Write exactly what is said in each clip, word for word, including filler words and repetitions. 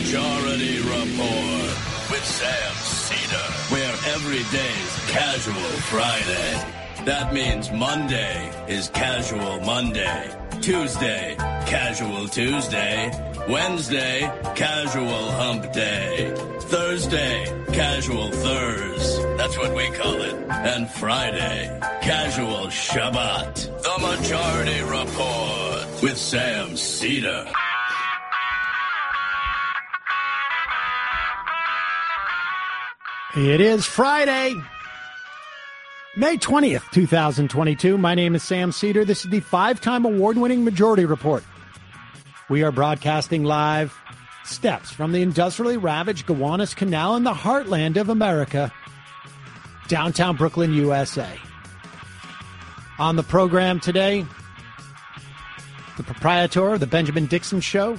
Majority Report with Sam Cedar, where every day's Casual Friday. That means Monday is Casual Monday, Tuesday, Casual Tuesday, Wednesday, Casual Hump Day, Thursday, Casual Thurs, that's what we call it, and Friday, Casual Shabbat. The Majority Report with Sam Cedar. It is Friday, May twentieth, twenty twenty-two. My name is Sam Cedar. This is the five-time award-winning Majority Report. We are broadcasting live steps from the industrially ravaged Gowanus Canal in the heartland of America, downtown Brooklyn, U S A. On the program today, the proprietor of the Benjamin Dixon Show,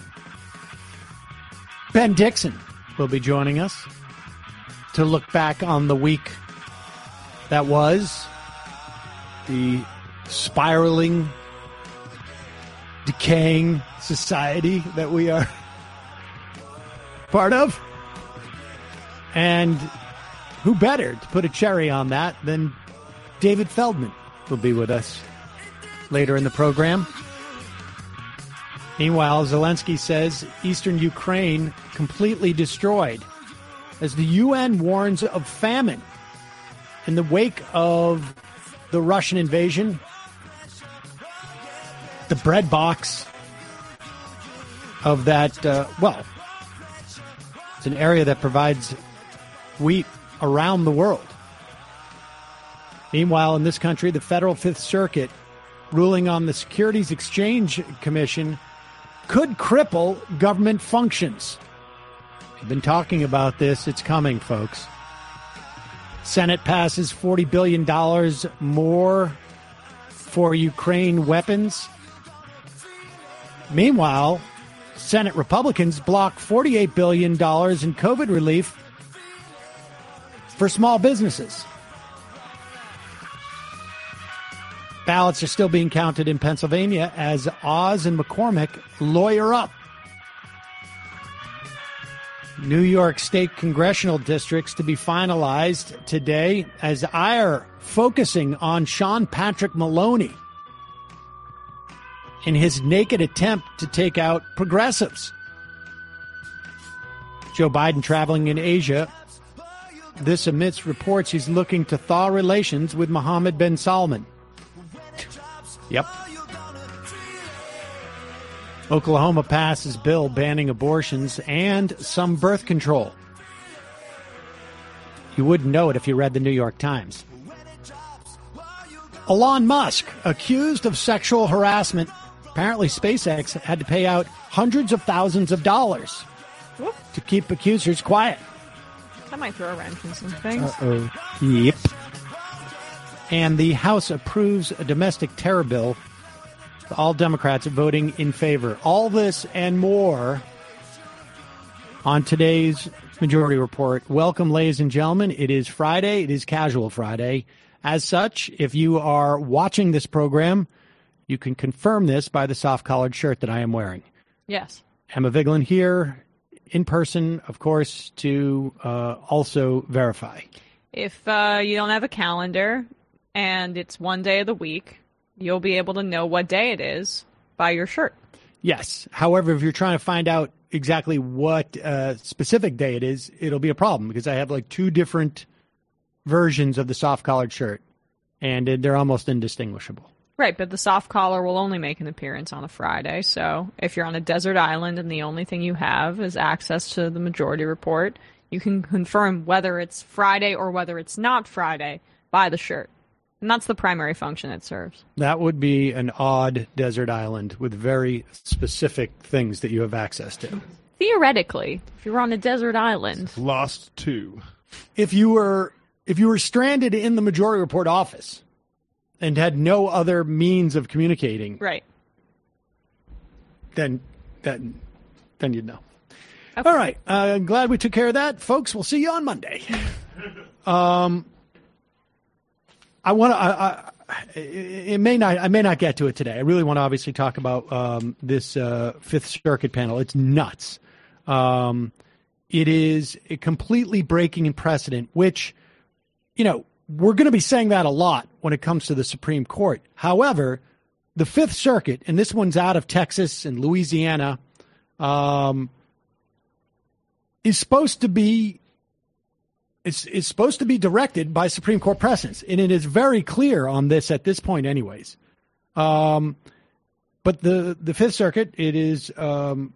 Ben Dixon, will be joining us to look back on the week that was, the spiraling, decaying society that we are part of. And who better to put a cherry on that than David Feldman will be with us later in the program. Meanwhile, Zelensky says eastern Ukraine completely destroyed as the U N warns of famine in the wake of the Russian invasion. The bread box of that, uh, well, it's an area that provides wheat around the world. Meanwhile, in this country, the Federal Fifth Circuit ruling on the Securities Exchange Commission could cripple government functions. We've been talking about this. It's coming, folks. Senate passes forty billion dollars more for Ukraine weapons. Meanwhile, Senate Republicans block forty-eight billion dollars in COVID relief for small businesses. Ballots are still being counted in Pennsylvania as Oz and McCormick lawyer up. New York State congressional districts to be finalized today as ire focusing on Sean Patrick Maloney in his naked attempt to take out progressives. Joe Biden traveling in Asia. This amidst reports he's looking to thaw relations with Mohammed bin Salman. Yep. Oklahoma passes bill banning abortions and some birth control. You wouldn't know it if you read the New York Times. Elon Musk accused of sexual harassment. Apparently SpaceX had to pay out hundreds of thousands of dollars Whoop. to keep accusers quiet. That might throw a wrench in some things. Uh-oh. Yep. And the House approves a domestic terror bill. All Democrats are voting in favor. All this and more on today's Majority Report. Welcome, ladies and gentlemen. It is Friday. It is Casual Friday. As such, if you are watching this program, you can confirm this by the soft-collared shirt that I am wearing. Yes. Emma Vigeland here in person, of course, to uh, also verify. If uh, you don't have a calendar and it's one day of the week, you'll be able to know what day it is by your shirt. Yes. However, if you're trying to find out exactly what uh, specific day it is, it'll be a problem because I have like two different versions of the soft-collared shirt, and they're almost indistinguishable. Right, but the soft collar will only make an appearance on a Friday, so if you're on a desert island and the only thing you have is access to the Majority Report, you can confirm whether it's Friday or whether it's not Friday by the shirt. And that's the primary function it serves. That would be an odd desert island with very specific things that you have access to. Theoretically, if you're on a desert island. Lost two. If you were if you were stranded in the Majority Report office and had no other means of communicating, right, then then then you'd know. Okay. All right. Uh, glad we took care of that, folks. We'll see you on Monday. um. I want to. I, I, it may not. I may not get to it today. I really want to obviously talk about um, this uh, Fifth Circuit panel. It's nuts. Um, it is completely breaking precedent, which, you know, we're going to be saying that a lot when it comes to the Supreme Court. However, the Fifth Circuit, and this one's out of Texas and Louisiana, um, is supposed to be It's, it's supposed to be directed by Supreme Court precedents, and it is very clear on this at this point anyways. Um, but the, the Fifth Circuit, it is, um,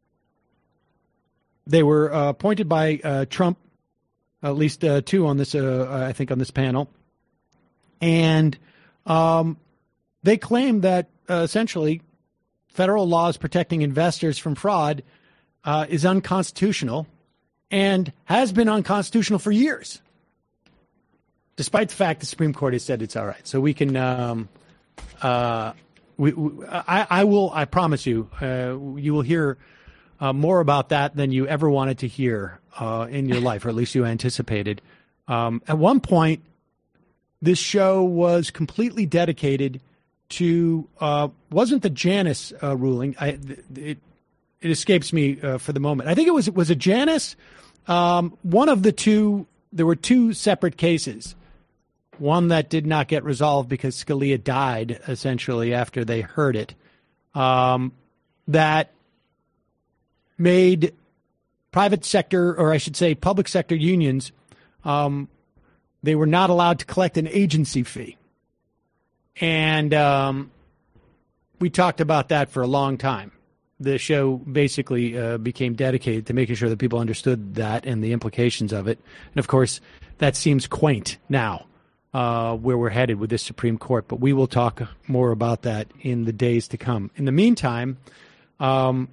they were uh, appointed by uh, Trump, at least uh, two on this, uh, I think, on this panel. And um, they claim that uh, essentially federal laws protecting investors from fraud uh, is unconstitutional, and has been unconstitutional for years, despite the fact the Supreme Court has said it's all right. So we can, um, uh, we, we, I, I will, I promise you, uh, you will hear uh, more about that than you ever wanted to hear uh, in your life, or at least you anticipated. Um, at one point, this show was completely dedicated to, uh, wasn't the Janus uh, ruling. I, it, it escapes me uh, for the moment. I think it was, was it Janus? Um, one of the two, there were two separate cases. One that did not get resolved because Scalia died, essentially, after they heard it, um, that made private sector, or I should say public sector unions, um, they were not allowed to collect an agency fee. And um, we talked about that for a long time. The show basically uh, became dedicated to making sure that people understood that and the implications of it. And, of course, that seems quaint now, uh, where we're headed with this Supreme Court. But we will talk more about that in the days to come. In the meantime, um,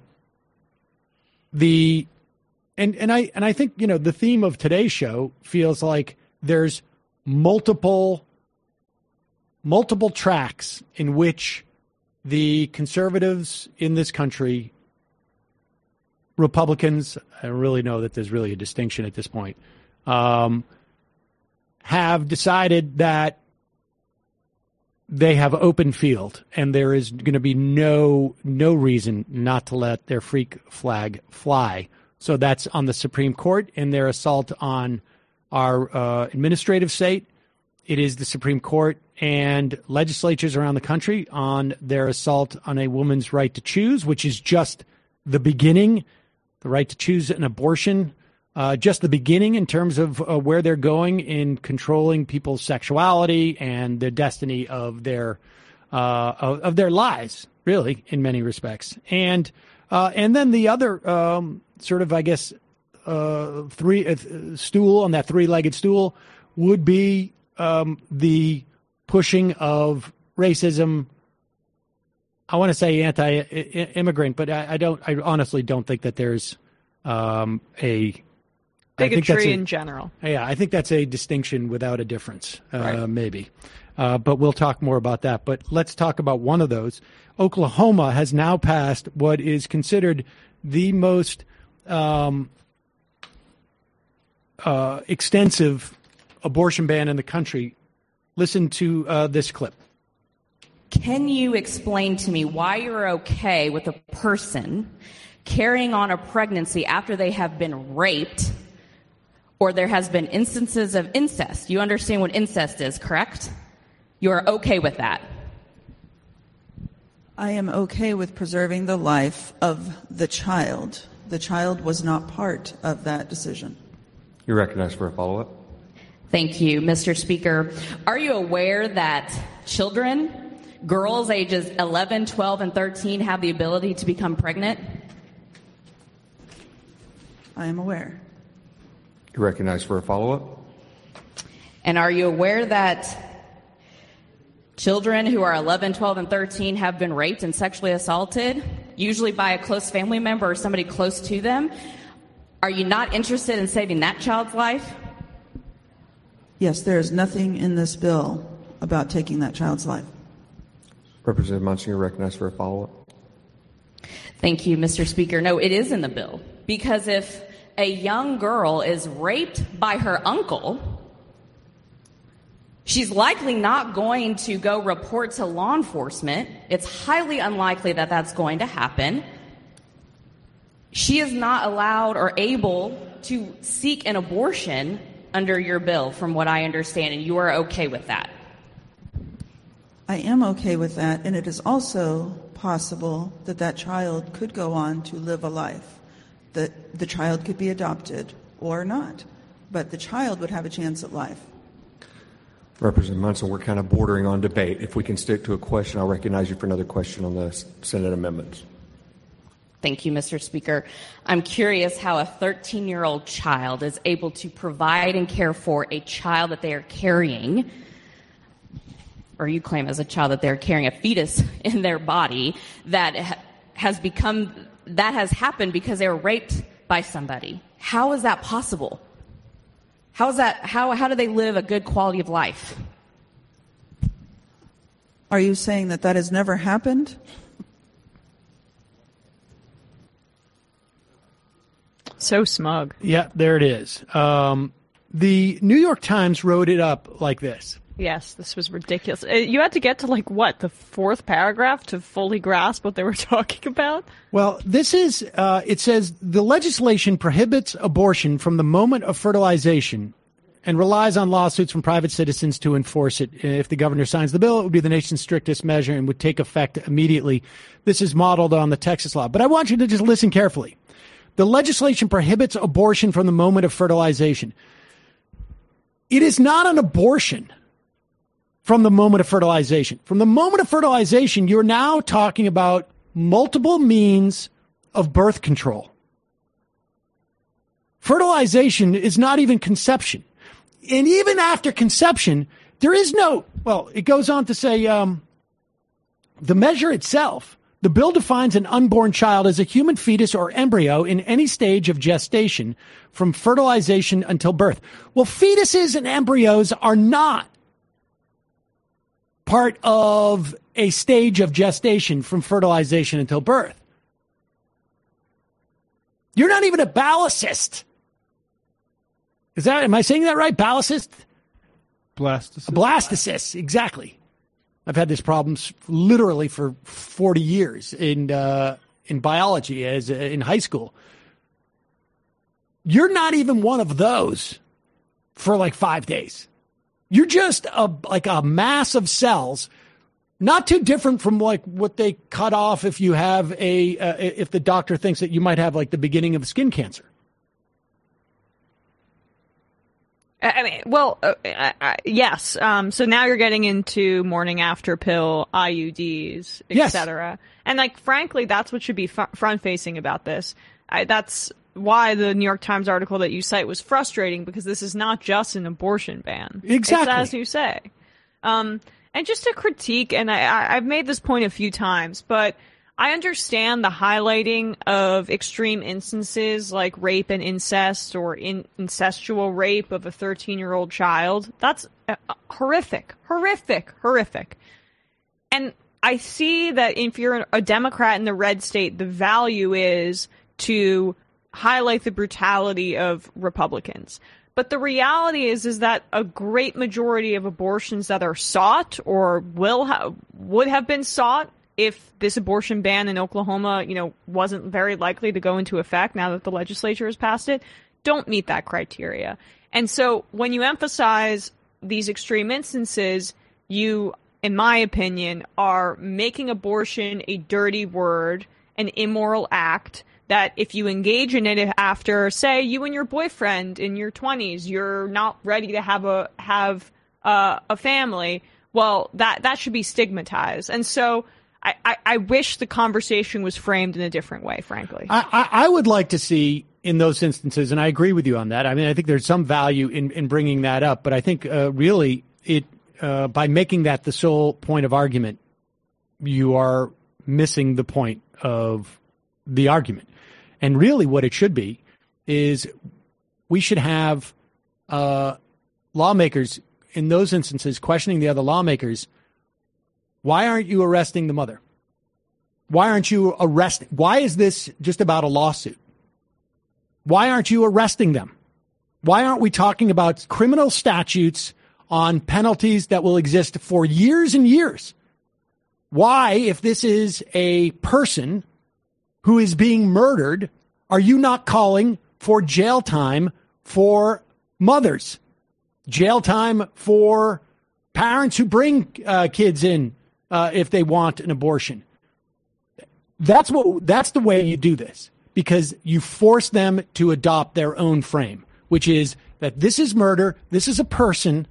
the and and I and I think, you know, the theme of today's show feels like there's multiple multiple tracks in which the conservatives in this country, Republicans, I don't really know that there's really a distinction at this point, um, have decided that they have open field, and there is going to be no no reason not to let their freak flag fly. So that's on the Supreme Court and their assault on our uh, administrative state. It is the Supreme Court and legislatures around the country on their assault on a woman's right to choose, which is just the beginning, the right to choose an abortion, uh, just the beginning in terms of uh, where they're going in controlling people's sexuality and the destiny of their uh, of, of their lives, really, in many respects. And uh, and then the other um, sort of, I guess, uh, three uh, stool on that three-legged stool would be um, the pushing of racism. I want to say anti-immigrant, but I, I don't. I honestly don't think that there's um, a bigotry a, in general. Yeah, I think that's a distinction without a difference, uh, right. maybe. Uh, but we'll talk more about that. But let's talk about one of those. Oklahoma has now passed what is considered the most um, uh, extensive abortion ban in the country. Listen to uh, this clip. Can you explain to me why you're okay with a person carrying on a pregnancy after they have been raped or there has been instances of incest? You understand what incest is, correct? You are okay with that? I am okay with preserving the life of the child. The child was not part of that decision. You're recognized for a follow-up. Thank you, Mister Speaker. Are you aware that children, girls ages eleven, twelve, and thirteen have the ability to become pregnant? I am aware. You're recognized for a follow-up. And are you aware that children who are eleven, twelve, and thirteen have been raped and sexually assaulted, usually by a close family member or somebody close to them? Are you not interested in saving that child's life? Yes, there is nothing in this bill about taking that child's life. Representative Munson, you're recognized for a follow-up. Thank you, Mister Speaker. No, it is in the bill. Because if a young girl is raped by her uncle, she's likely not going to go report to law enforcement. It's highly unlikely that that's going to happen. she is not allowed or able to seek an abortion under your bill, from what I understand, and you are okay with that. I am okay with that, and it is also possible that that child could go on to live a life, that the child could be adopted or not, but the child would have a chance at life. Representative Munson, we're kind of bordering on debate. If we can stick to a question, I'll recognize you for another question on the Senate amendments. Thank you, Mister Speaker. I'm curious how a thirteen-year-old child is able to provide and care for a child that they are carrying, or you claim as a child that they're carrying a fetus in their body that ha- has become, that has happened because they were raped by somebody. How is that possible? How is that, how, how do they live a good quality of life? Are you saying that that has never happened? So smug. Yeah, there it is. Um, the New York Times wrote it up like this. Yes, this was ridiculous. Uh, You had to get to, like, what, the fourth paragraph to fully grasp what they were talking about? Well, this is, uh, it says, the legislation prohibits abortion from the moment of fertilization and relies on lawsuits from private citizens to enforce it. If the governor signs the bill, it would be the nation's strictest measure and would take effect immediately. This is modeled on the Texas law. But I want you to just listen carefully. The legislation prohibits abortion from the moment of fertilization. It is not an abortion from the moment of fertilization. From the moment of fertilization, you're now talking about multiple means of birth control. Fertilization is not even conception. And even after conception, there is no, well, it goes on to say, um, the measure itself, the bill defines an unborn child as a human fetus or embryo in any stage of gestation from fertilization until birth. Well, fetuses and embryos are not part of a stage of gestation from fertilization until birth. You're not even a ballicist. Is that, am I saying that right? Ballicist? Blastocyst. A blastocyst, exactly. I've had this problem literally for forty years in uh, in biology as uh, in high school. You're not even one of those for like five days. You're just a like a mass of cells, not too different from like what they cut off if you have a uh, if the doctor thinks that you might have like the beginning of skin cancer. I mean, well, uh, I, I, yes. Um, so now you're getting into morning after pill, I U Ds, et Yes. cetera. And like, frankly, that's what should be f- front facing about this. I, that's why the New York Times article that you cite was frustrating, because this is not just an abortion ban. Exactly. It's as you say. Um, and just to critique, and I, I, I've made this point a few times, but I understand the highlighting of extreme instances like rape and incest, or in, incestual rape of a thirteen-year-old child. That's uh, horrific, horrific, horrific. And I see that if you're a Democrat in the red state, the value is to highlight the brutality of Republicans. But the reality is, is that a great majority of abortions that are sought or will ha- would have been sought if this abortion ban in Oklahoma, you know, wasn't very likely to go into effect now that the legislature has passed it, don't meet that criteria. And so when you emphasize these extreme instances, you, in my opinion, are making abortion a dirty word, an immoral act, that if you engage in it after, say, you and your boyfriend in your twenties, you're not ready to have a have uh, a family, well, that, that should be stigmatized. And so I, I, I wish the conversation was framed in a different way, frankly. I, I, I would like to see in those instances, and I agree with you on that. I mean, I think there's some value in, in bringing that up, but I think uh, really it uh, by making that the sole point of argument, you are missing the point of the argument. And really what it should be is we should have uh, lawmakers in those instances questioning the other lawmakers. Why aren't you arresting the mother? Why aren't you arresting? Why is this just about a lawsuit? Why aren't you arresting them? Why aren't we talking about criminal statutes on penalties that will exist for years and years? Why, if this is a person who is being murdered are you not calling for jail time for mothers? Jail time for parents who bring uh, kids in uh, if they want an abortion. That's what. That's the way you do this, because you force them to adopt their own frame, which is that this is murder, this is a person,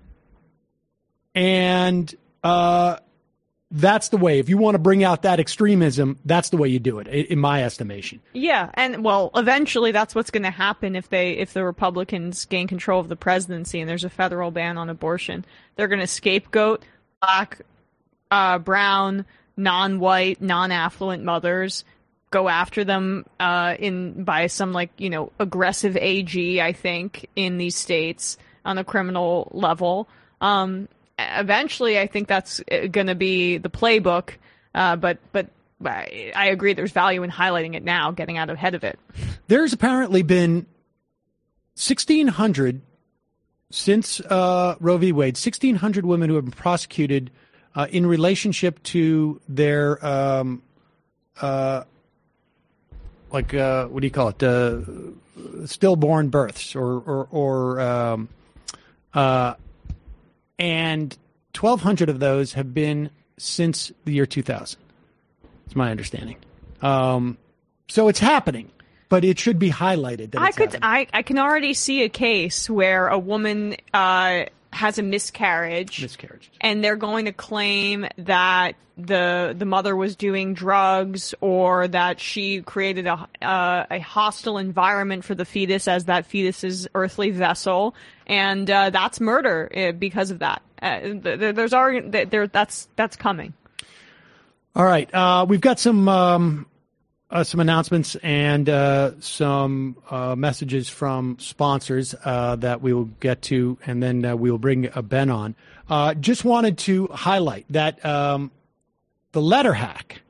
and uh, that's the way. If you want to bring out that extremism, that's the way you do it, in my estimation. Yeah, and well, eventually that's what's going to happen if they if the Republicans gain control of the presidency and there's a federal ban on abortion. They're going to scapegoat black, uh, brown, non-white, non-affluent mothers, go after them uh, in by some like you know aggressive A G, I think, in these states on a criminal level. Um, eventually, I think that's going to be the playbook. Uh, but but I agree, there's value in highlighting it now, getting out ahead of it. There's apparently been sixteen hundred since uh, Roe v. Wade, sixteen hundred women who have been prosecuted uh, in relationship to their um, uh, like uh, what do you call it? Uh, stillborn births, or or, or um, uh, and twelve hundred of those have been since the year two thousand. It's my understanding. Um, so it's happening, but it should be highlighted. That I it's could, happening. I, I can already see a case where a woman uh, has a miscarriage, miscarriage, and they're going to claim that the the mother was doing drugs, or that she created a uh, a hostile environment for the fetus as that fetus's earthly vessel, and uh, that's murder uh, because of that. Uh, there, there's already there that's that's coming. All right, uh, we've got some um, uh, some announcements and uh, some uh, messages from sponsors uh, that we will get to, and then uh, we will bring uh, Ben on. Uh, just wanted to highlight that um, the Letter Hack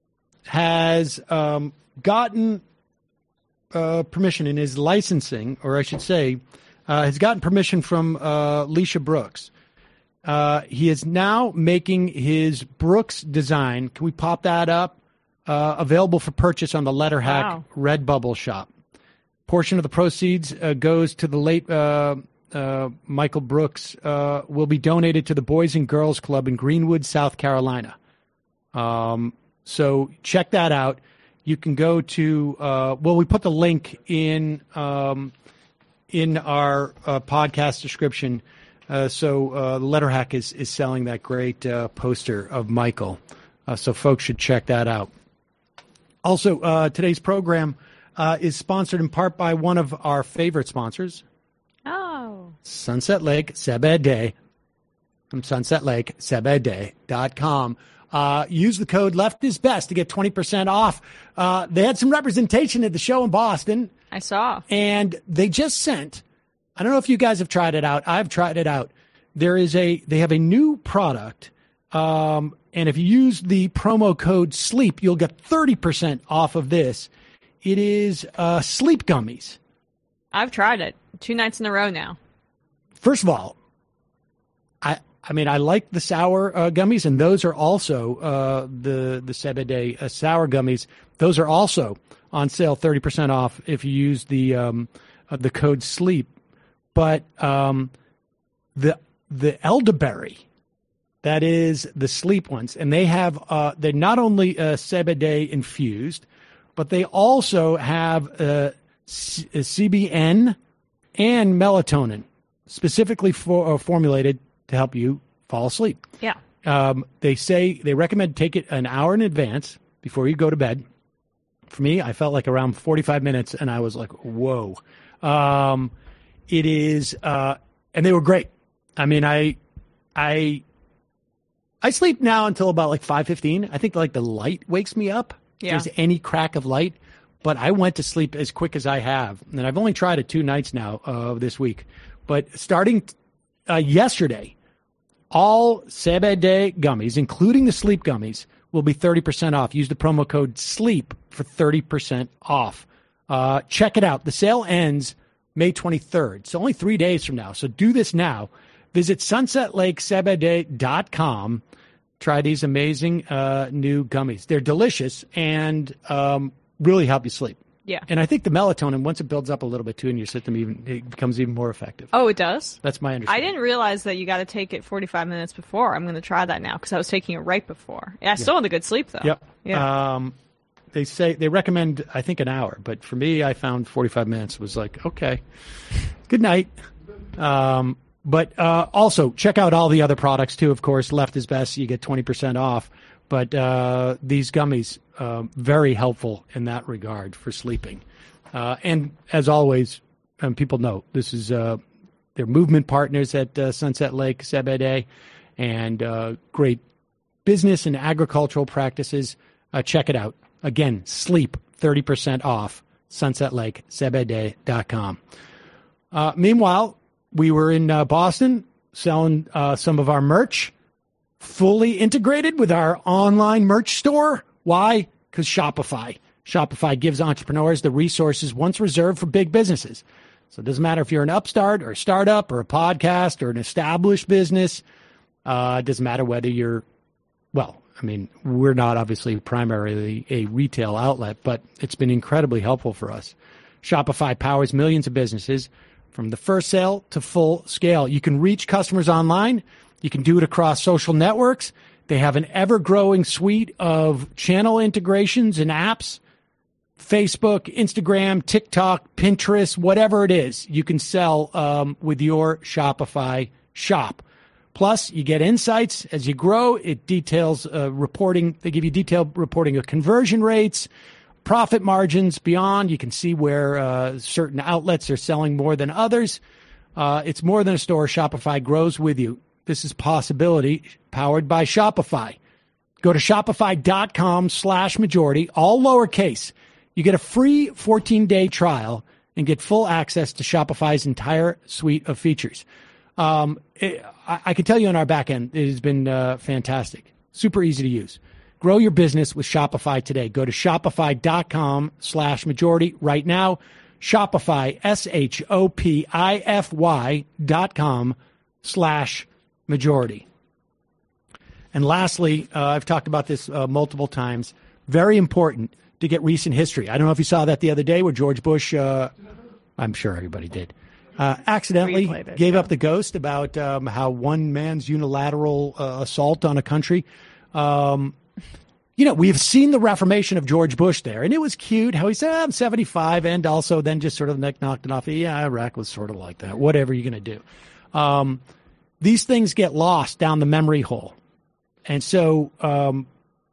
has um, gotten uh, permission in his licensing, or I should say, uh, has gotten permission from uh, Leisha Brooks. Uh, he is now making his Brooks design. Can we pop that up? Uh, available for purchase on the Letter Hack Wow. Redbubble shop. Portion of the proceeds uh, goes to the late uh, uh, Michael Brooks. Uh, will be donated to the Boys and Girls Club in Greenwood, South Carolina. Um, so check that out. You can go to. Uh, well, we put the link in um, in our uh, podcast description. Uh, so uh, the Letter Hack is, is selling that great uh, poster of Michael. Uh, so folks should check that out. Also, uh, today's program uh, is sponsored in part by one of our favorite sponsors, Oh, Sunset Lake Sebede from sunset lake sebede dot com. Uh, use the code Left is Best to get twenty percent off. Uh, they had some representation at the show in Boston, I saw. and they just sent, I don't know if you guys have tried it out. I've tried it out. There is a, they have a new product. Um, and if you use the promo code SLEEP, you'll get thirty percent off of this. It is, uh, sleep gummies. I've tried it two nights in a row now. First of all, I, I mean, I like the sour uh, gummies, and those are also, uh, the, the Sebede uh, sour gummies. Those are also on sale, thirty percent off if you use the, um, uh, the code SLEEP. But um, the the elderberry, that is the sleep ones, and they have uh, they're not only uh, Sebede infused, but they also have uh, C B N and melatonin specifically for uh, formulated to help you fall asleep. Yeah. Um, they say they recommend take it an hour in advance before you go to bed. For me, I felt like around forty-five minutes, and I was like, whoa. Um, It is, uh, and they were great. I mean, I, I, I sleep now until about like five fifteen. I think like the light wakes me up. Yeah. If there's any crack of light, but I went to sleep as quick as I have, and I've only tried it two nights now uh, this week. But starting uh, yesterday, all Sebede gummies, including the sleep gummies, will be thirty percent off. Use the promo code SLEEP for thirty percent off. Uh, check it out. The sale ends May twenty-third, so only three days from now. So do this now. Visit sunset lake sebede dot com. Try these amazing uh, new gummies. They're delicious and um, really help you sleep. Yeah. And I think the melatonin, once it builds up a little bit too in your system, even it becomes even more effective. Oh, it does? That's my I understanding. didn't realize that you got to take it forty-five minutes before. I'm going to try that now because I was taking it right before. Yeah, I still had a good sleep, though. Yep. Yeah. Um, they say they recommend, I think, an hour. But for me, I found forty-five minutes was like, okay, good night. Um, but uh, also, check out all the other products, too. Of course, Left is Best. You get twenty percent off. But uh, these gummies, uh, very helpful in that regard for sleeping. Uh, and as always, um, people know, this is uh, they're movement partners at uh, Sunset Lake C B D and uh, great business and agricultural practices. Uh, check it out. Again, sleep, thirty percent off, sunset lake c b d dot com. Uh, meanwhile, we were in uh, Boston selling uh, some of our merch, fully integrated with our online merch store. Why? Because Shopify. Shopify gives entrepreneurs the resources once reserved for big businesses. So it doesn't matter if you're an upstart or a startup or a podcast or an established business. Uh, it doesn't matter whether you're, well, I mean, we're not obviously primarily a retail outlet, but it's been incredibly helpful for us. Shopify powers millions of businesses from the first sale to full scale. You can reach customers online. You can do it across social networks. They have an ever-growing suite of channel integrations and apps. Facebook, Instagram, TikTok, Pinterest, whatever it is, you can sell um, with your Shopify shop. Plus, you get insights as you grow. It details uh, reporting. They give you detailed reporting of conversion rates, profit margins beyond. You can see where uh, certain outlets are selling more than others. Uh, it's more than a store. Shopify grows with you. This is Possibility, powered by Shopify. Go to shopify.com slash majority, all lowercase. You get a free fourteen-day trial and get full access to Shopify's entire suite of features. Um, it, I, I can tell you on our back end, it has been uh, fantastic. Super easy to use. Grow your business with Shopify today. Go to shopify.com slash majority right now. Shopify, S H O P I F Y dot com slash majority. And lastly, uh, I've talked about this uh, multiple times. Very important to get recent history. I don't know if you saw that the other day where George Bush, uh, I'm sure everybody did, uh, accidentally it, gave yeah. up the ghost about um, how one man's unilateral uh, assault on a country. Um, you know, we've seen the reformation of George Bush there, and it was cute how he said, I'm seventy-five, and also then just sort of knocked it off. Yeah, Iraq was sort of like that. Whatever you're going to do. Um, these things get lost down the memory hole. And so um,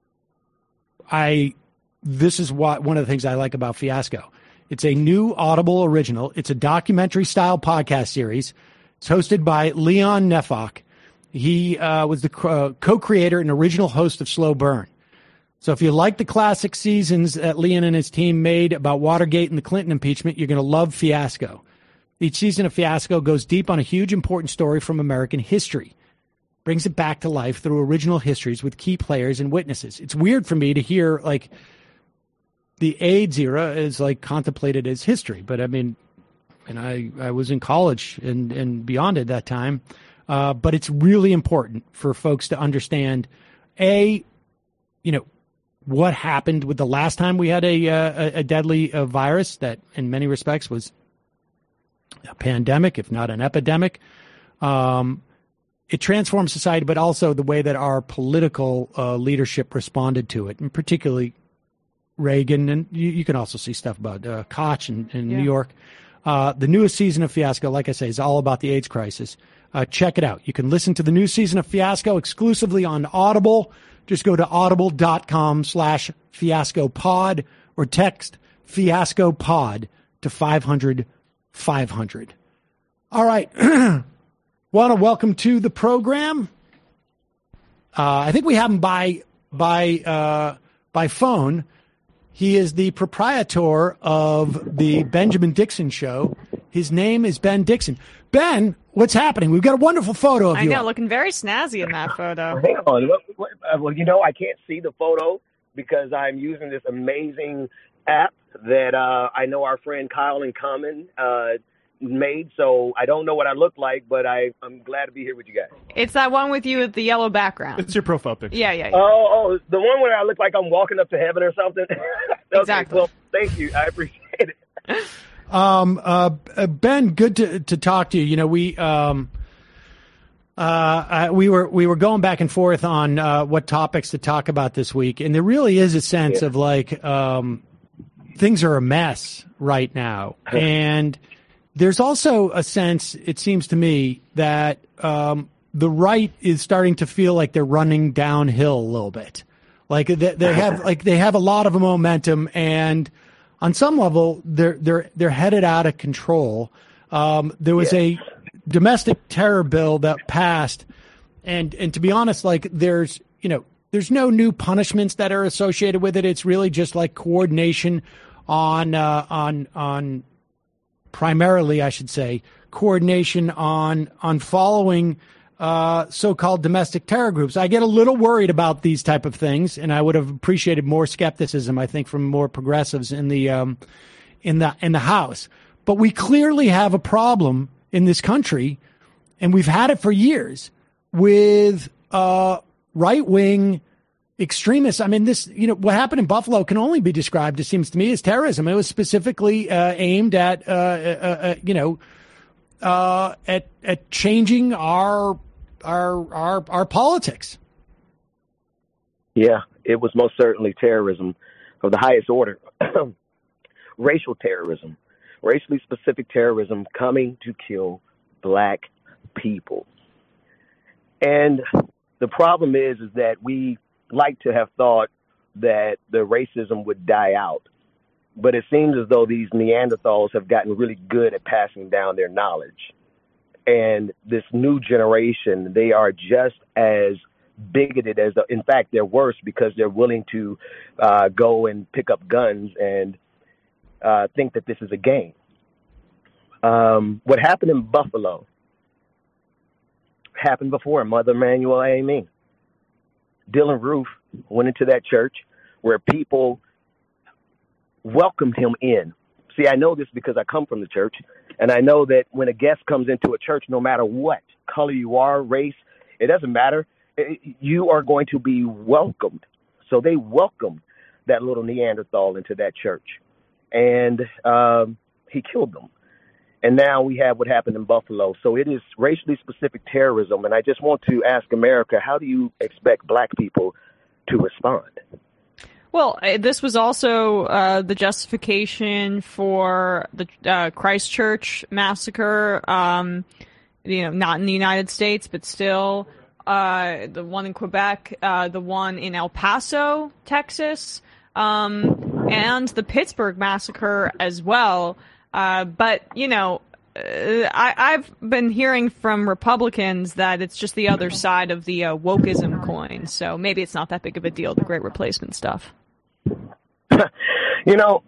I... This is what one of the things I like about Fiasco. It's a new Audible original. It's a documentary-style podcast series. It's hosted by Leon Nefok. He uh, was the co- co-creator and original host of Slow Burn. So if you like the classic seasons that Leon and his team made about Watergate and the Clinton impeachment, you're going to love Fiasco. Each season of Fiasco goes deep on a huge, important story from American history. Brings it back to life through original histories with key players and witnesses. It's weird for me to hear, like, the AIDS era is like contemplated as history, but I mean, and I, I was in college and, and beyond at that time. Uh, but it's really important for folks to understand, A, you know, what happened with the last time we had a, a, a deadly uh, virus that in many respects was a pandemic, if not an epidemic. Um, it transformed society, but also the way that our political uh, leadership responded to it, and particularly Reagan, and you, you can also see stuff about uh, Koch in, in Yeah. New York. Uh, the newest season of Fiasco, like I say, is all about the AIDS crisis. Uh, check it out. You can listen to the new season of Fiasco exclusively on Audible. Just go to audible.com slash fiasco pod or text fiasco pod to five hundred five hundred. All right. Want to welcome to the program. Uh, I think we have him by, by, uh, by phone. He is the proprietor of the Benjamin Dixon Show. His name is Ben Dixon. Ben, what's happening? We've got a wonderful photo of I you. know, looking very snazzy in that photo. Hang on. What- what- uh, Well, you know, I can't see the photo because I'm using this amazing app that uh, I know our friend Kyle and Common uh, made. So I don't know what I look like, but I, I'm glad to be here with you guys. It's that one with you with the yellow background. It's your profile picture. Yeah, yeah, yeah. Oh, oh, the one where I look like I'm walking up to heaven or something? Okay, Exactly. Well, thank you. I appreciate it. Um, uh, Ben, good to, to talk to you. You know, we, um, uh, we were, we were going back and forth on, uh, what topics to talk about this week. And there really is a sense yeah. of like, um, things are a mess right now. And there's also a sense, it seems to me, that, um, the right is starting to feel like they're running downhill a little bit. Like they, they have, like they have a lot of momentum, and on some level, they're they're they're headed out of control. Um, there was yeah. a domestic terror bill that passed, and and to be honest, like there's you know there's no new punishments that are associated with it. It's really just like coordination on uh, on on primarily, I should say, coordination on on following. Uh, so-called domestic terror groups. I get a little worried about these type of things, and I would have appreciated more skepticism, I think, from more progressives in the um, in the in the House. But we clearly have a problem in this country, and we've had it for years with uh, right-wing extremists. I mean, this you know what happened in Buffalo can only be described, it seems to me, as terrorism. It was specifically uh, aimed at uh, uh, uh, you know uh, at at changing our. Our, our our politics. Yeah, it was most certainly terrorism of the highest order. Racial terrorism, racially specific terrorism coming to kill black people. And the problem is, is that we like to have thought that the racism would die out. But it seems as though these Neanderthals have gotten really good at passing down their knowledge. And this new generation, they are just as bigoted as, the, in fact, they're worse because they're willing to uh, go and pick up guns and uh, think that this is a game. Um, what happened in Buffalo happened before in Mother Emanuel A. Dylan Roof went into that church where people welcomed him in. See, I know this because I come from the church. And I know that when a guest comes into a church, no matter what color you are, race, it doesn't matter. You are going to be welcomed. So they welcomed that little Neanderthal into that church. And um, he killed them. And now we have what happened in Buffalo. So it is racially specific terrorism. And I just want to ask America, how do you expect black people to respond? Well, this was also uh, the justification for the uh, Christchurch massacre, um, you know, not in the United States, but still uh, the one in Quebec, uh, the one in El Paso, Texas, um, and the Pittsburgh massacre as well. Uh, but, you know, uh, I, I've been hearing from Republicans that it's just the other side of the uh, wokeism coin. So maybe it's not that big of a deal, the Great Replacement stuff. You know,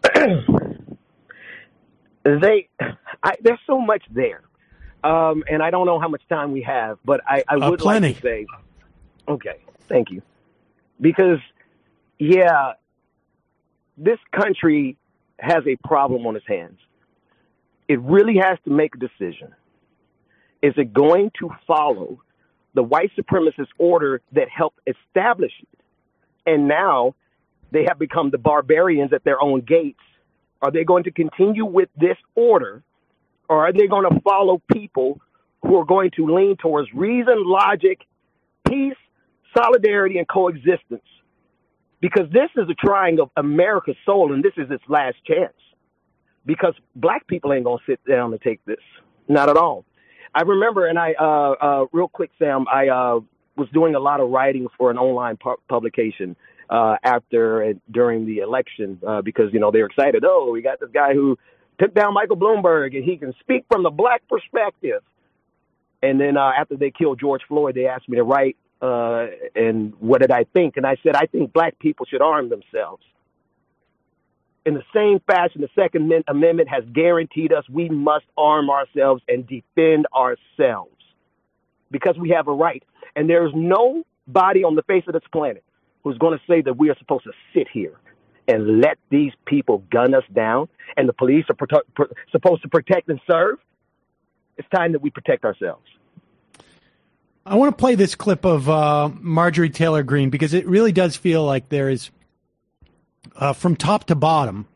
they, I, there's so much there. Um, and I don't know how much time we have, but I, I would uh, like to say, okay, thank you. Because, yeah, this country has a problem on its hands. It really has to make a decision. Is it going to follow the white supremacist order that helped establish it? And now they have become the barbarians at their own gates. Are they going to continue with this order, or are they going to follow people who are going to lean towards reason, logic, peace, solidarity, and coexistence? Because this is a trying of America's soul, and this is its last chance. Because black people ain't going to sit down and take this. Not at all. I remember, and I, uh, uh, real quick, Sam, I uh, was doing a lot of writing for an online pu- publication uh, after and during the election uh, because, you know, they were excited. Oh, we got this guy who took down Michael Bloomberg, and he can speak from the black perspective. And then uh, after they killed George Floyd, they asked me to write, uh, and what did I think? And I said, I think black people should arm themselves. In the same fashion, the Second Amendment has guaranteed us we must arm ourselves and defend ourselves because we have a right. And there is nobody on the face of this planet who's going to say that we are supposed to sit here and let these people gun us down and the police are prote- pr- supposed to protect and serve. It's time that we protect ourselves. I want to play this clip of uh, Marjorie Taylor Greene because it really does feel like there is, uh, from top to bottom,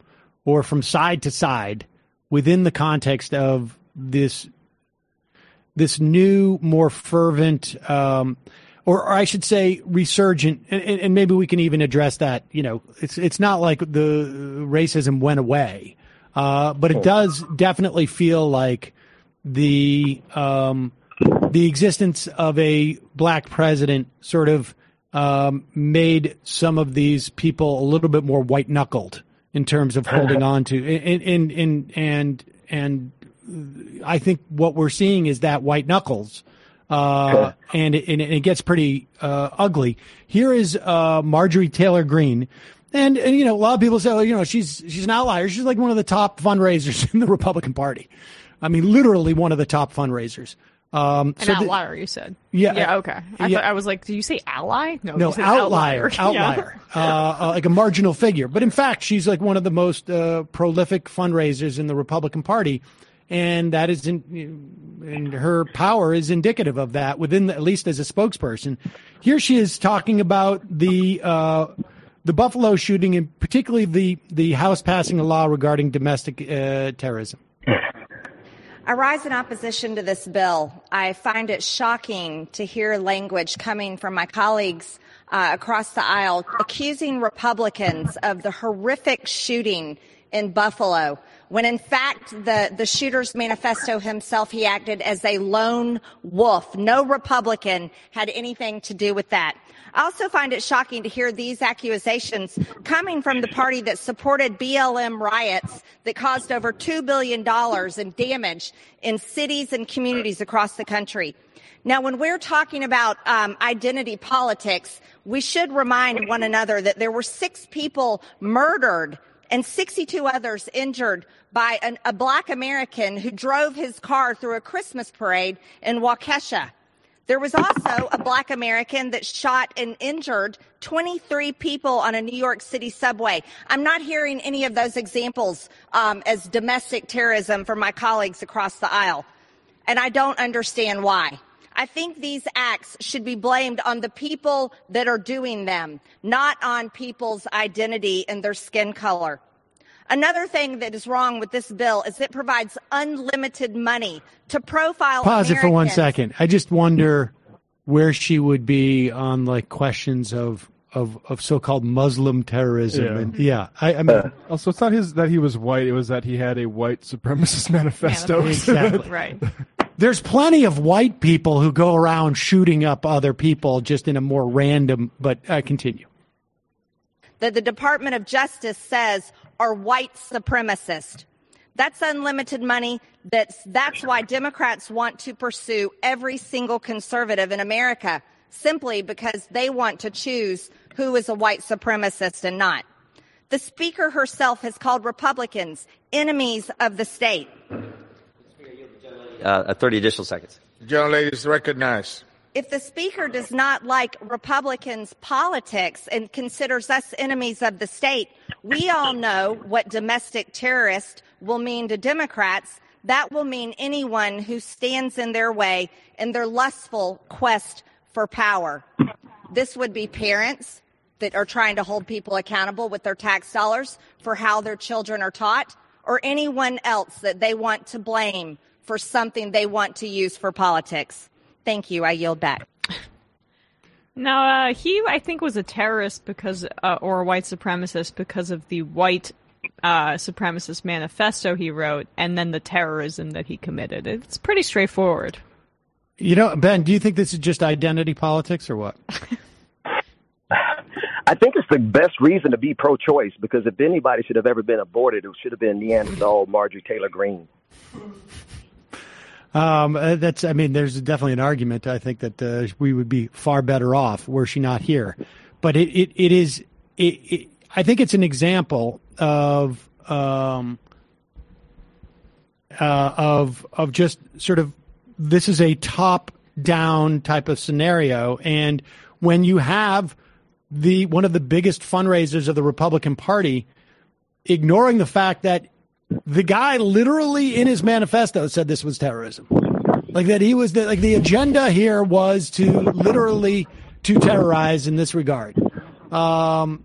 or from side to side within the context of this this new, more fervent, um, or, or I should say resurgent, and, and maybe we can even address that. You know, it's it's not like the racism went away, uh, but it does definitely feel like the um, the existence of a black president sort of um, made some of these people a little bit more white knuckled in terms of holding on to, and and and and and I think what we're seeing is that white knuckles, uh, and, it, and it gets pretty uh, ugly. Here is uh, Marjorie Taylor Greene, and, and you know a lot of people say, well, you know, she's she's an outlier. She's like one of the top fundraisers in the Republican Party. I mean, literally one of the top fundraisers. Um, An so outlier, the, you said. Yeah. Yeah. Okay. I yeah. thought I was like, did you say ally? No. No, you said outlier. Outlier. Outlier. uh, uh, like a marginal figure. But in fact, she's like one of the most uh, prolific fundraisers in the Republican Party. And that is in, and her power is indicative of that within the, at least as a spokesperson. Here she is talking about the uh, the Buffalo shooting, and particularly the the House passing a law regarding domestic uh, terrorism. I rise in opposition to this bill. I find it shocking to hear language coming from my colleagues uh, across the aisle accusing Republicans of the horrific shooting in Buffalo, when in fact the, the shooter's manifesto himself, he acted as a lone wolf. No Republican had anything to do with that. I also find it shocking to hear these accusations coming from the party that supported B L M riots that caused over two billion dollars in damage in cities and communities across the country. Now, when we're talking about um, identity politics, we should remind one another that there were six people murdered and sixty-two others injured by an, a black American who drove his car through a Christmas parade in Waukesha. There was also a black American that shot and injured twenty-three people on a New York City subway. I'm not hearing any of those examples um, as domestic terrorism from my colleagues across the aisle, and I don't understand why. I think these acts should be blamed on the people that are doing them, not on people's identity and their skin color. Another thing that is wrong with this bill is it provides unlimited money to profile Pause Americans. it for one second. I just wonder where she would be on like questions of of, of so-called Muslim terrorism. Yeah. And yeah, I, I mean, also it's not his that he was white; it was that he had a white supremacist manifesto. exactly. Right. There's plenty of white people who go around shooting up other people just in a more random. But uh, continue. That the Department of Justice says are white supremacist. That's unlimited money. That's, that's why Democrats want to pursue every single conservative in America, simply because they want to choose who is a white supremacist and not. The Speaker herself has called Republicans enemies of the state. Uh, thirty additional seconds. The gentlelady is recognized. If the Speaker does not like Republicans' politics and considers us enemies of the state, we all know what domestic terrorist will mean to Democrats. That will mean anyone who stands in their way in their lustful quest for power. This would be parents that are trying to hold people accountable with their tax dollars for how their children are taught, or anyone else that they want to blame for something they want to use for politics. Thank you. I yield back. No, uh, he, I think, was a terrorist because, uh, or a white supremacist because of the white uh, supremacist manifesto he wrote, and then the terrorism that he committed. It's pretty straightforward. You know, Ben, do you think this is just identity politics or what? I think it's the best reason to be pro-choice, because if anybody should have ever been aborted, it should have been Neanderthal Marjorie Taylor Greene. Um, that's, I mean, there's definitely an argument. I think that uh, we would be far better off were she not here. But it, it, it is, it, it, I think it's an example of, um, uh, of, of just sort of, this is a top down type of scenario. And when you have the, one of the biggest fundraisers of the Republican Party ignoring the fact that the guy literally in his manifesto said this was terrorism. Like that he was the, like the agenda here was to literally to terrorize in this regard. Um,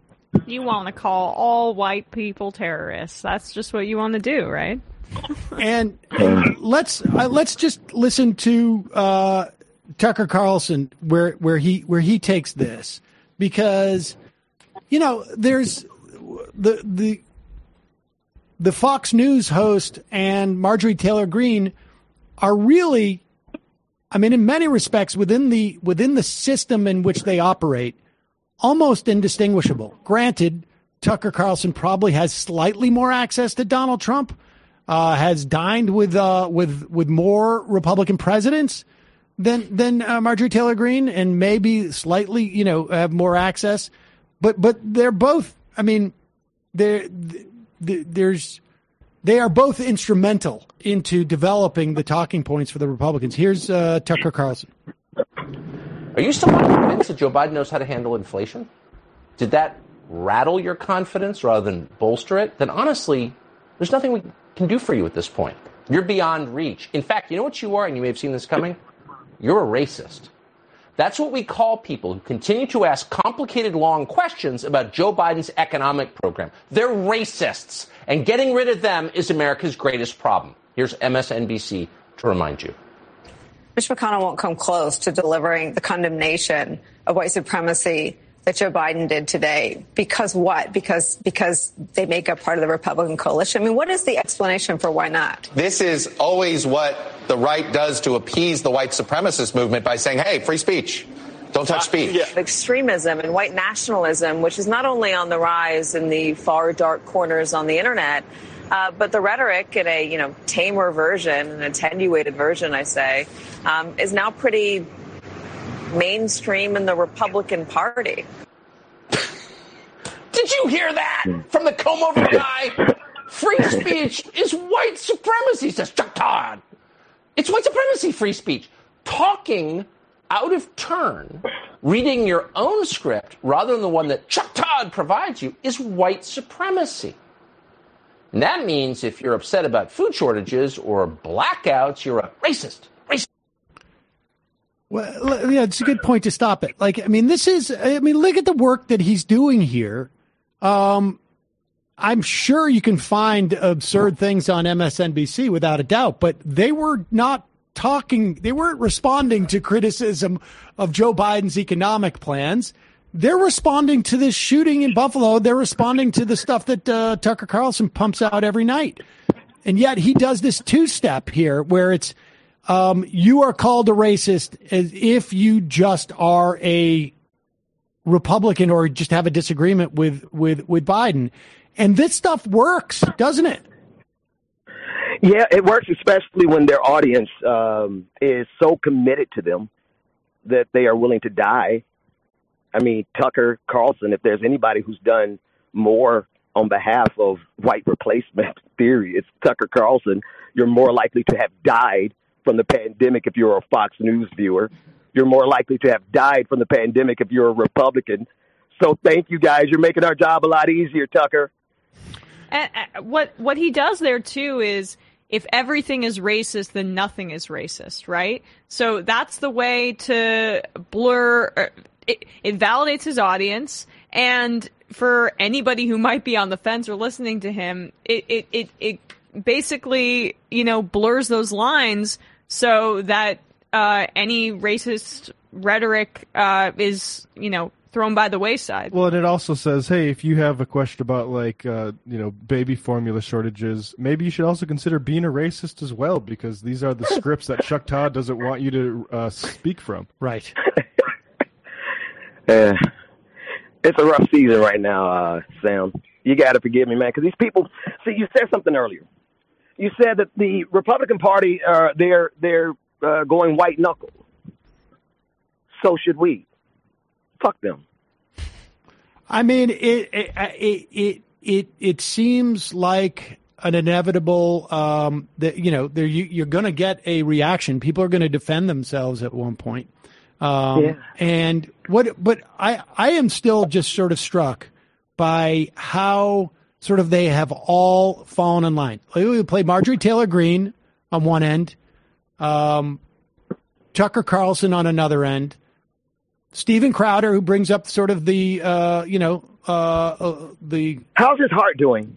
You want to call all white people terrorists. That's just what you want to do, right? and, and let's uh, let's just listen to uh, Tucker Carlson where where he where he takes this, because you know there's the the the Fox News host and Marjorie Taylor Greene are really, I mean, in many respects within the within the system in which they operate, almost indistinguishable. Granted, Tucker Carlson probably has slightly more access to Donald Trump, uh, has dined with uh, with with more Republican presidents than than uh, Marjorie Taylor Greene, and maybe slightly, you know, have more access. But but they're both. I mean, they're, they're, there's they are both instrumental into developing the talking points for the Republicans. Here's uh, Tucker Carlson. Are you still not convinced that Joe Biden knows how to handle inflation? Did that rattle your confidence rather than bolster it? Then honestly, there's nothing we can do for you at this point. You're beyond reach. In fact, you know what you are, and you may have seen this coming? You're a racist. That's what we call people who continue to ask complicated, long questions about Joe Biden's economic program. They're racists, and getting rid of them is America's greatest problem. Here's M S N B C to remind you. Mitch McConnell won't come close to delivering the condemnation of white supremacy that Joe Biden did today. Because what? Because because they make up part of the Republican coalition? I mean, what is the explanation for why not? This is always what the right does to appease the white supremacist movement by saying, hey, free speech. Don't touch speech. Uh, yeah. Extremism and white nationalism, which is not only on the rise in the far dark corners on the internet, Uh, but the rhetoric in a, you know, tamer version, an attenuated version, I say, um, is now pretty mainstream in the Republican Party. Did you hear that from the comb-over guy? Free speech is white supremacy, says Chuck Todd. It's white supremacy, free speech. Talking out of turn, reading your own script rather than the one that Chuck Todd provides you, is white supremacy. And that means if you're upset about food shortages or blackouts, you're a racist. Racist. Well, yeah, it's a good point to stop it. Like, I mean, this is, I mean, look at the work that he's doing here. Um, I'm sure you can find absurd things on M S N B C without a doubt, but they were not talking, they weren't responding to criticism of Joe Biden's economic plans. They're responding to this shooting in Buffalo. They're responding to the stuff that uh, Tucker Carlson pumps out every night. And yet he does this two-step here where it's um, you are called a racist as if you just are a Republican or just have a disagreement with, with, with Biden. And this stuff works, doesn't it? Yeah, it works, especially when their audience um, is so committed to them that they are willing to die. I mean, Tucker Carlson, if there's anybody who's done more on behalf of white replacement theory, it's Tucker Carlson. You're more likely to have died from the pandemic if you're a Fox News viewer. You're more likely to have died from the pandemic if you're a Republican. So thank you, guys. You're making our job a lot easier, Tucker. And uh, what what he does there, too, is if everything is racist, then nothing is racist, right? So that's the way to blur... Uh, It, it validates his audience, and for anybody who might be on the fence or listening to him, it, it, it, it basically, you know, blurs those lines so that uh, any racist rhetoric uh, is, you know, thrown by the wayside. Well, and it also says, hey, if you have a question about, like, uh, you know, baby formula shortages, maybe you should also consider being a racist as well, because these are the scripts that Chuck Todd doesn't want you to uh, speak from. Right. Uh, it's a rough season right now, uh, Sam. You got to forgive me, man, because these people. See, you said something earlier. You said that the Republican Party, uh, they're they're uh, going white knuckle. So should we. Fuck them. I mean, it it it it it, it seems like an inevitable um, that you know you, you're going to get a reaction. People are going to defend themselves at one point. Um, yeah. And what, but I, I am still just sort of struck by how sort of they have all fallen in line. We play Marjorie Taylor Greene on one end, um, Tucker Carlson on another end, Steven Crowder, who brings up sort of the, uh, you know, uh, uh, the how's his heart doing?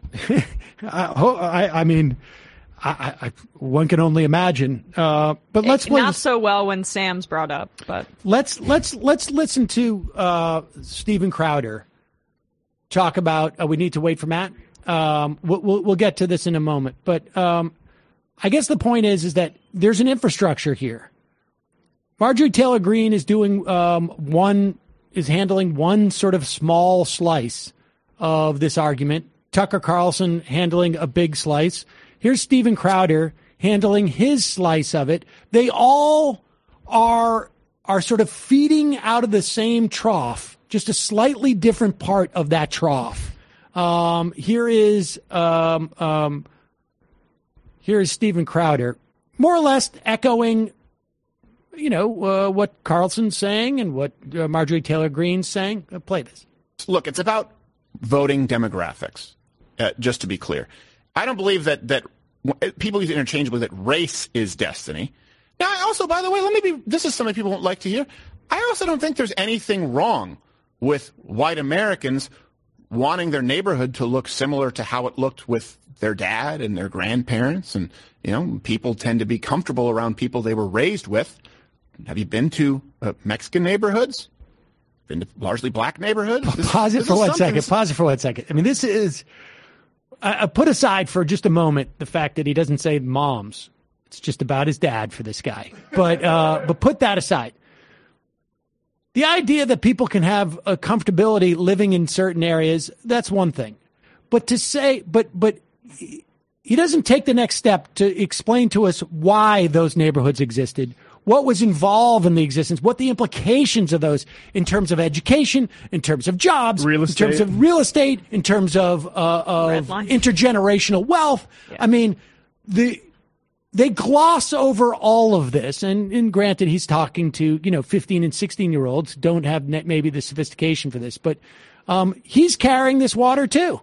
I, I mean, I, I, one can only imagine. Uh, but let's it, not so well when Sam's brought up. But let's let's let's listen to uh, Steven Crowder talk about. Uh, we need to wait for Matt. Um, we'll, we'll we'll get to this in a moment. But um, I guess the point is is that there's an infrastructure here. Marjorie Taylor Greene is doing um, one is handling one sort of small slice of this argument. Tucker Carlson handling a big slice. Here's Steven Crowder handling his slice of it. They all are are sort of feeding out of the same trough, just a slightly different part of that trough. Um, here is um, um, here is Steven Crowder, more or less echoing, you know, uh, what Carlson's saying and what uh, Marjorie Taylor Greene's saying. Uh, play this. Look, it's about voting demographics. Uh, just to be clear, I don't believe that, that people use interchangeably that race is destiny. Now, I also, by the way, let me be, this is something people won't like to hear. I also don't think there's anything wrong with white Americans wanting their neighborhood to look similar to how it looked with their dad and their grandparents. And, you know, people tend to be comfortable around people they were raised with. Have you been to uh, Mexican neighborhoods? Been to largely black neighborhoods? This, Pause it this for one something- second. Pause it for one second. I mean, this is... I put aside for just a moment the fact that he doesn't say moms. It's just about his dad for this guy. But uh, but put that aside. The idea that people can have a comfortability living in certain areas, that's one thing. But to say, but but he doesn't take the next step to explain to us why those neighborhoods existed, what was involved in the existence, what the implications of those in terms of education, in terms of jobs, real in terms of real estate, in terms of, uh, of intergenerational wealth. Yeah. I mean, the they gloss over all of this. And, and granted, he's talking to, you know, fifteen and sixteen year olds don't have maybe the sophistication for this, but um, he's carrying this water too.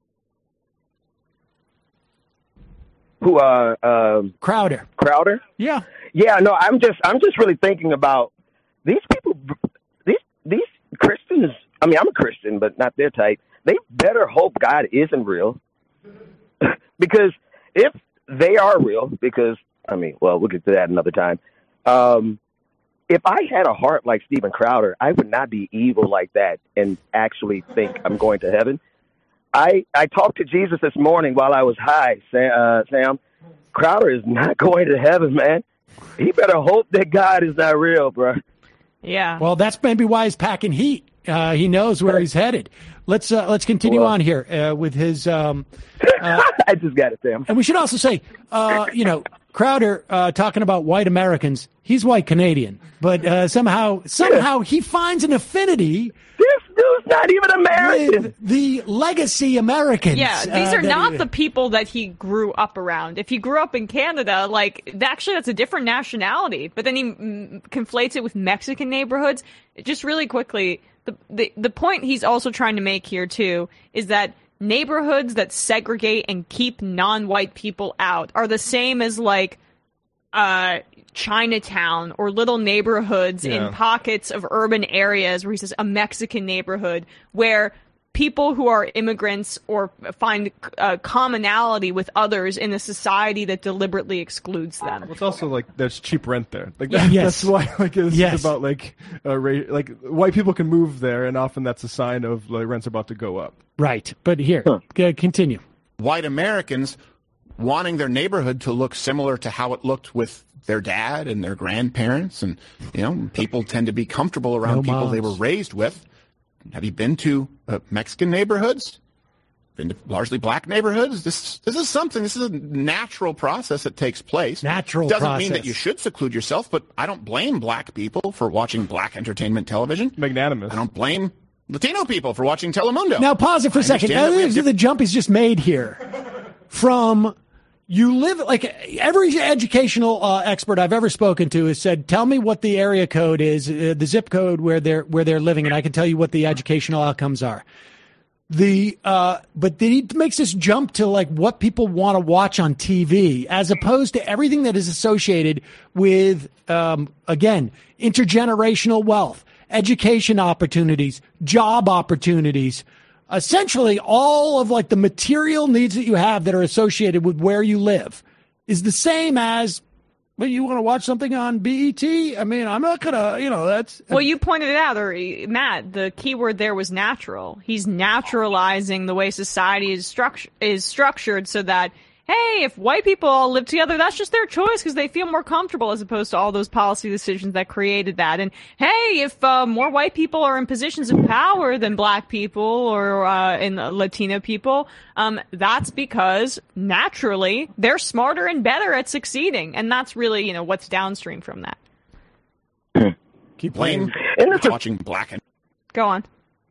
Who, uh, um, Crowder. Crowder? Yeah. Yeah, no, I'm just, I'm just really thinking about these people, these, these Christians. I mean, I'm a Christian, but not their type. They better hope God isn't real. Because if they are real, because, I mean, well, we'll get to that another time. Um, if I had a heart like Steven Crowder, I would not be evil like that and actually think I'm going to heaven. I, I talked to Jesus this morning while I was high, Sam, uh, Sam. Crowder is not going to heaven, man. He better hope that God is not real, bro. Yeah. Well, that's maybe why he's packing heat. Uh, he knows where he's headed. Let's uh, let's continue well, on here uh, with his. Um, uh, I just got it, Sam. And we should also say, uh, you know, Crowder uh, talking about white Americans. He's white Canadian, but uh, somehow somehow he finds an affinity. This dude's not even American. With the legacy Americans. Yeah, these are uh, not he, the people that he grew up around. If he grew up in Canada, like, actually that's a different nationality. But then he mm, conflates it with Mexican neighborhoods. Just really quickly, the, the the point he's also trying to make here, too, is that neighborhoods that segregate and keep non-white people out are the same as, like, uh, Chinatown or little neighborhoods Yeah. in pockets of urban areas where he says a Mexican neighborhood where people who are immigrants or find uh, commonality with others in a society that deliberately excludes them. Well, it's also like there's cheap rent there. Like Yeah. that, Yes. that's why like it's Yes. about like uh, ra- like white people can move there, and often that's a sign of like rent's about to go up. Right, but here, huh. continue. White Americans wanting their neighborhood to look similar to how it looked with their dad and their grandparents. And, you know, people tend to be comfortable around No people moms. they were raised with. Have you been to uh, Mexican neighborhoods? Been to largely black neighborhoods? This this is something, this is a natural process that takes place. Natural Doesn't process. mean that you should seclude yourself, but I don't blame black people for watching black entertainment television. Magnanimous. I don't blame Latino people for watching Telemundo. Now, pause it for a I second. understand that we Now, have this is the jump he's just made here. From you live, like every educational uh, expert I've ever spoken to has said, tell me what the area code is, uh, the zip code where they're where they're living, and I can tell you what the educational outcomes are. The uh, but then he makes this jump to like what people want to watch on T V, as opposed to everything that is associated with, um, again, intergenerational wealth, education opportunities, job opportunities, essentially all of like the material needs that you have that are associated with where you live is the same as, well, you want to watch something on B E T? I mean, I'm not going to, you know, that's. Well, you pointed it out, or Matt, the key word there was natural. He's naturalizing the way society is, structure, is structured so that, hey, if white people all live together, that's just their choice because they feel more comfortable, as opposed to all those policy decisions that created that. And hey, if uh, more white people are in positions of power than black people or uh, in Latino people, um, that's because naturally they're smarter and better at succeeding. And that's really, you know, what's downstream from that. Keep playing. Watching black and go on.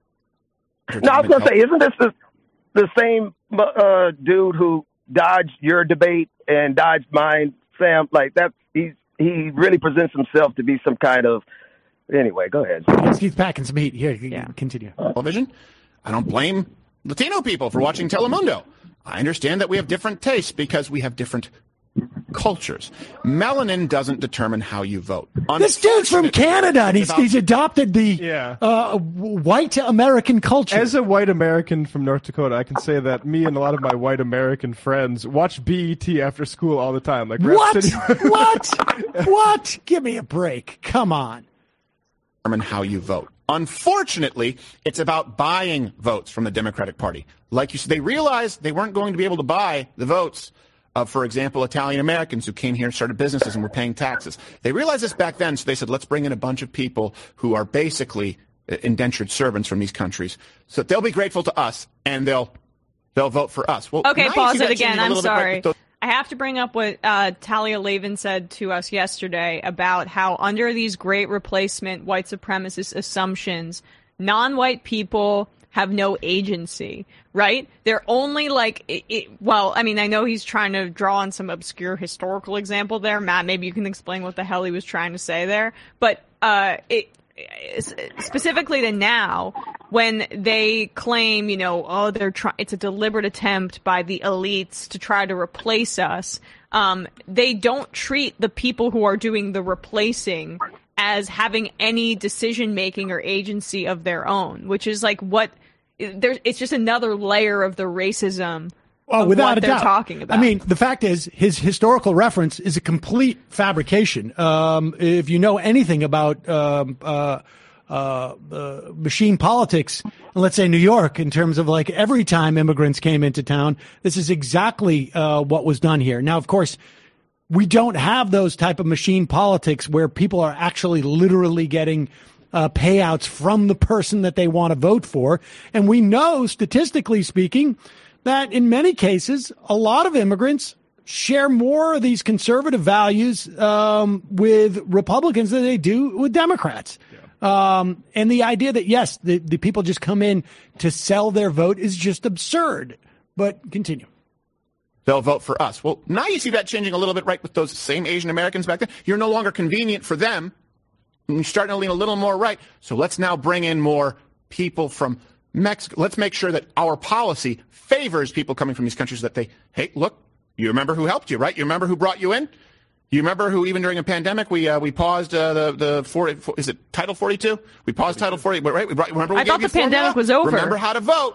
No, I was going to say, isn't this the, the same uh, dude who dodged your debate and dodged mine, Sam? Like that, he's he really presents himself to be some kind of. Anyway, go ahead. He's packing some heat. Here, yeah. Continue. Television. I don't blame Latino people for watching Telemundo. I understand that we have different tastes because we have different cultures. Melanin doesn't determine how you vote. This dude's from Canada, and he's, about- he's adopted the Yeah. uh, white American culture. As a white American from North Dakota, I can say that me and a lot of my white American friends watch B E T after school all the time. Like Rap What? City- What? What? Give me a break. Come on. Determine how you vote. Unfortunately, it's about buying votes from the Democratic Party. Like you said, they realized they weren't going to be able to buy the votes of, for example, Italian Americans who came here and started businesses and were paying taxes. They realized this back then, so they said, let's bring in a bunch of people who are basically indentured servants from these countries, so that they'll be grateful to us and they'll they'll vote for us. Well, Okay, now you pause see it that again. changing a I'm little bit, right, sorry. with those- I have to bring up what uh, Talia Lavin said to us yesterday about how under these great replacement white supremacist assumptions, non-white people have no agency, right? They're only like, it, it, well, I mean, I know he's trying to draw on some obscure historical example there. Matt, maybe you can explain what the hell he was trying to say there. But uh, it, specifically to now, when they claim, you know, oh, they're trying, it's a deliberate attempt by the elites to try to replace us. Um, they don't treat the people who are doing the replacing as having any decision making or agency of their own, which is like what there's. It's just another layer of the racism. Oh, of without what a they're doubt. talking about. I mean, the fact is, his historical reference is a complete fabrication. Um, if you know anything about um, uh, uh, uh, machine politics, let's say New York, in terms of like every time immigrants came into town, this is exactly uh, what was done here. Now, of course, we don't have those type of machine politics where people are actually literally getting uh, payouts from the person that they want to vote for. And we know, statistically speaking, that in many cases, a lot of immigrants share more of these conservative values um, with Republicans than they do with Democrats. Yeah. Um, and the idea that, yes, the, the people just come in to sell their vote is just absurd. But continue. They'll vote for us. Well, now you see that changing a little bit, right, with those same Asian Americans back then. You're no longer convenient for them. You're starting to lean a little more right. So let's now bring in more people from Mexico. Let's make sure that our policy favors people coming from these countries, that they, hey, look, you remember who helped you, right? You remember who brought you in? You remember who, even during a pandemic, we uh, we paused uh, the the forty, is it Title forty-two? We paused Title forty, right? We brought, remember we I gave thought you the pandemic formula? was over. Remember how to vote?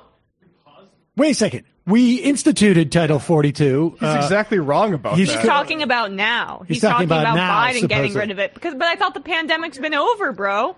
Wait a second. We instituted Title forty-two. He's uh, exactly wrong about he's that. He's talking about now. He's He's, talking talking, about about, now, Biden getting supposedly. rid of it. Because, but I thought the pandemic's been over, bro.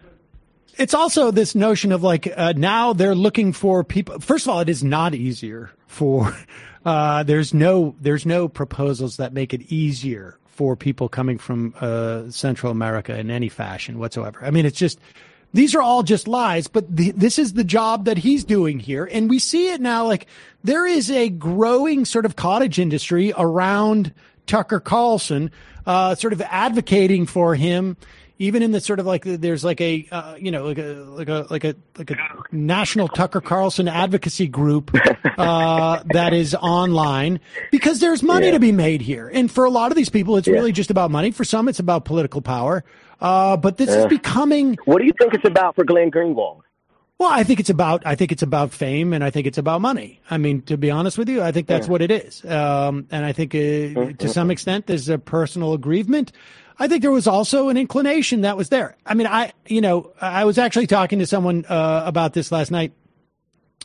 It's also this notion of like uh, now they're looking for people. First of all, it is not easier for. Uh, there's no there's no proposals that make it easier for people coming from uh, Central America in any fashion whatsoever. I mean, it's just these are all just lies. But the, this is the job that he's doing here, and we see it now. Like there is a growing sort of cottage industry around Tucker Carlson, uh, sort of advocating for him. Even in the sort of like, there's like a, uh, you know, like a, like a, like a, like a national Tucker Carlson advocacy group, uh, that is online because there's money yeah. to be made here. And for a lot of these people, it's yeah. really just about money. For some, it's about political power. Uh, but this yeah. is becoming. What do you think it's about for Glenn Greenwald? Well, I think it's about, I think it's about fame, and I think it's about money. I mean, to be honest with you, I think that's yeah. what it is. Um, and I think uh, mm-hmm. to some extent, there's a personal aggrievement. I think there was also an inclination that was there. I mean, I, you know, I was actually talking to someone uh, about this last night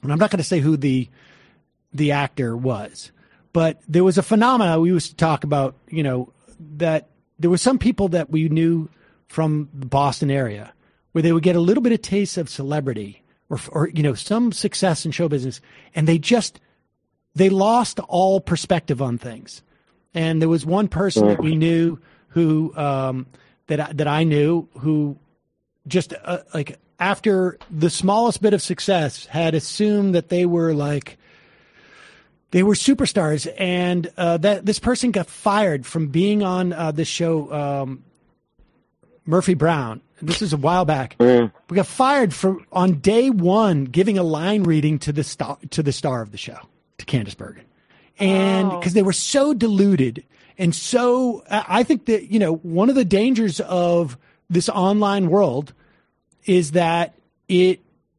and I'm not going to say who the the actor was, but there was a phenomena we used to talk about, you know, that there were some people that we knew from the Boston area where they would get a little bit of taste of celebrity or, or you know, some success in show business, and they just, they lost all perspective on things. And there was one person that we knew who, um, that, I- that I knew who just uh, like after the smallest bit of success had assumed that they were like, they were superstars, and uh, that this person got fired from being on uh, this show, um, Murphy Brown. This is a while back. Mm. We got fired for on day one giving a line reading to the star to the star of the show, to Candice Bergen, and because oh. they were so deluded and so. I think that, you know, one of the dangers of this online world is that it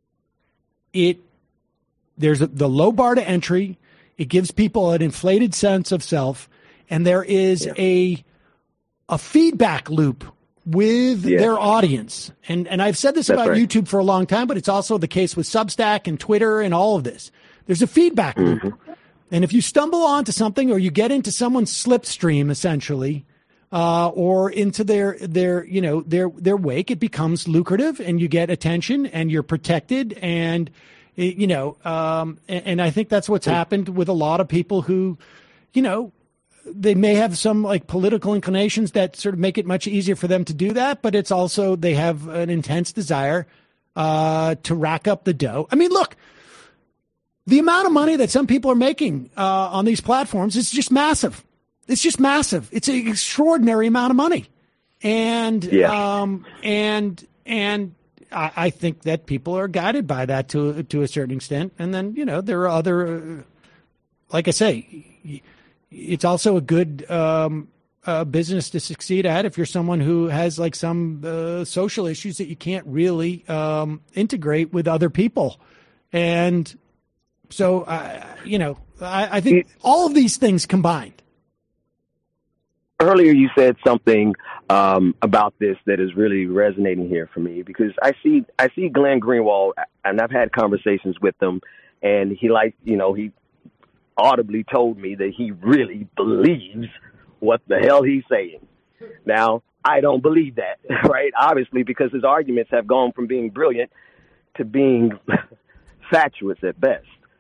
it there's a, the low bar to entry. It gives people an inflated sense of self, and there is yeah. a a feedback loop with yeah. their audience. And and I've said this That's about right. YouTube for a long time, but it's also the case with Substack and Twitter and all of this. There's a feedback mm-hmm. loop. And if you stumble onto something or you get into someone's slipstream, essentially, uh, or into their their you know their their wake, it becomes lucrative, and you get attention, and you're protected, and you know, um, and, and I think that's what's happened with a lot of people who, you know, they may have some like political inclinations that sort of make it much easier for them to do that, but it's also they have an intense desire uh, to rack up the dough. I mean, look, the amount of money that some people are making uh, on these platforms is just massive. It's just massive. It's an extraordinary amount of money, and yeah. um, and and. I think that people are guided by that to to a certain extent. And then, you know, there are other, like I say, it's also a good um, uh, business to succeed at if you're someone who has like some uh, social issues that you can't really um, integrate with other people. And so, uh, you know, I, I think all of these things combined. Earlier, you said something um, about this that is really resonating here for me, because I see I see Glenn Greenwald, and I've had conversations with him, and he like you know he audibly told me that he really believes what the hell he's saying. Now, I don't believe that, right? Obviously, because his arguments have gone from being brilliant to being fatuous at best,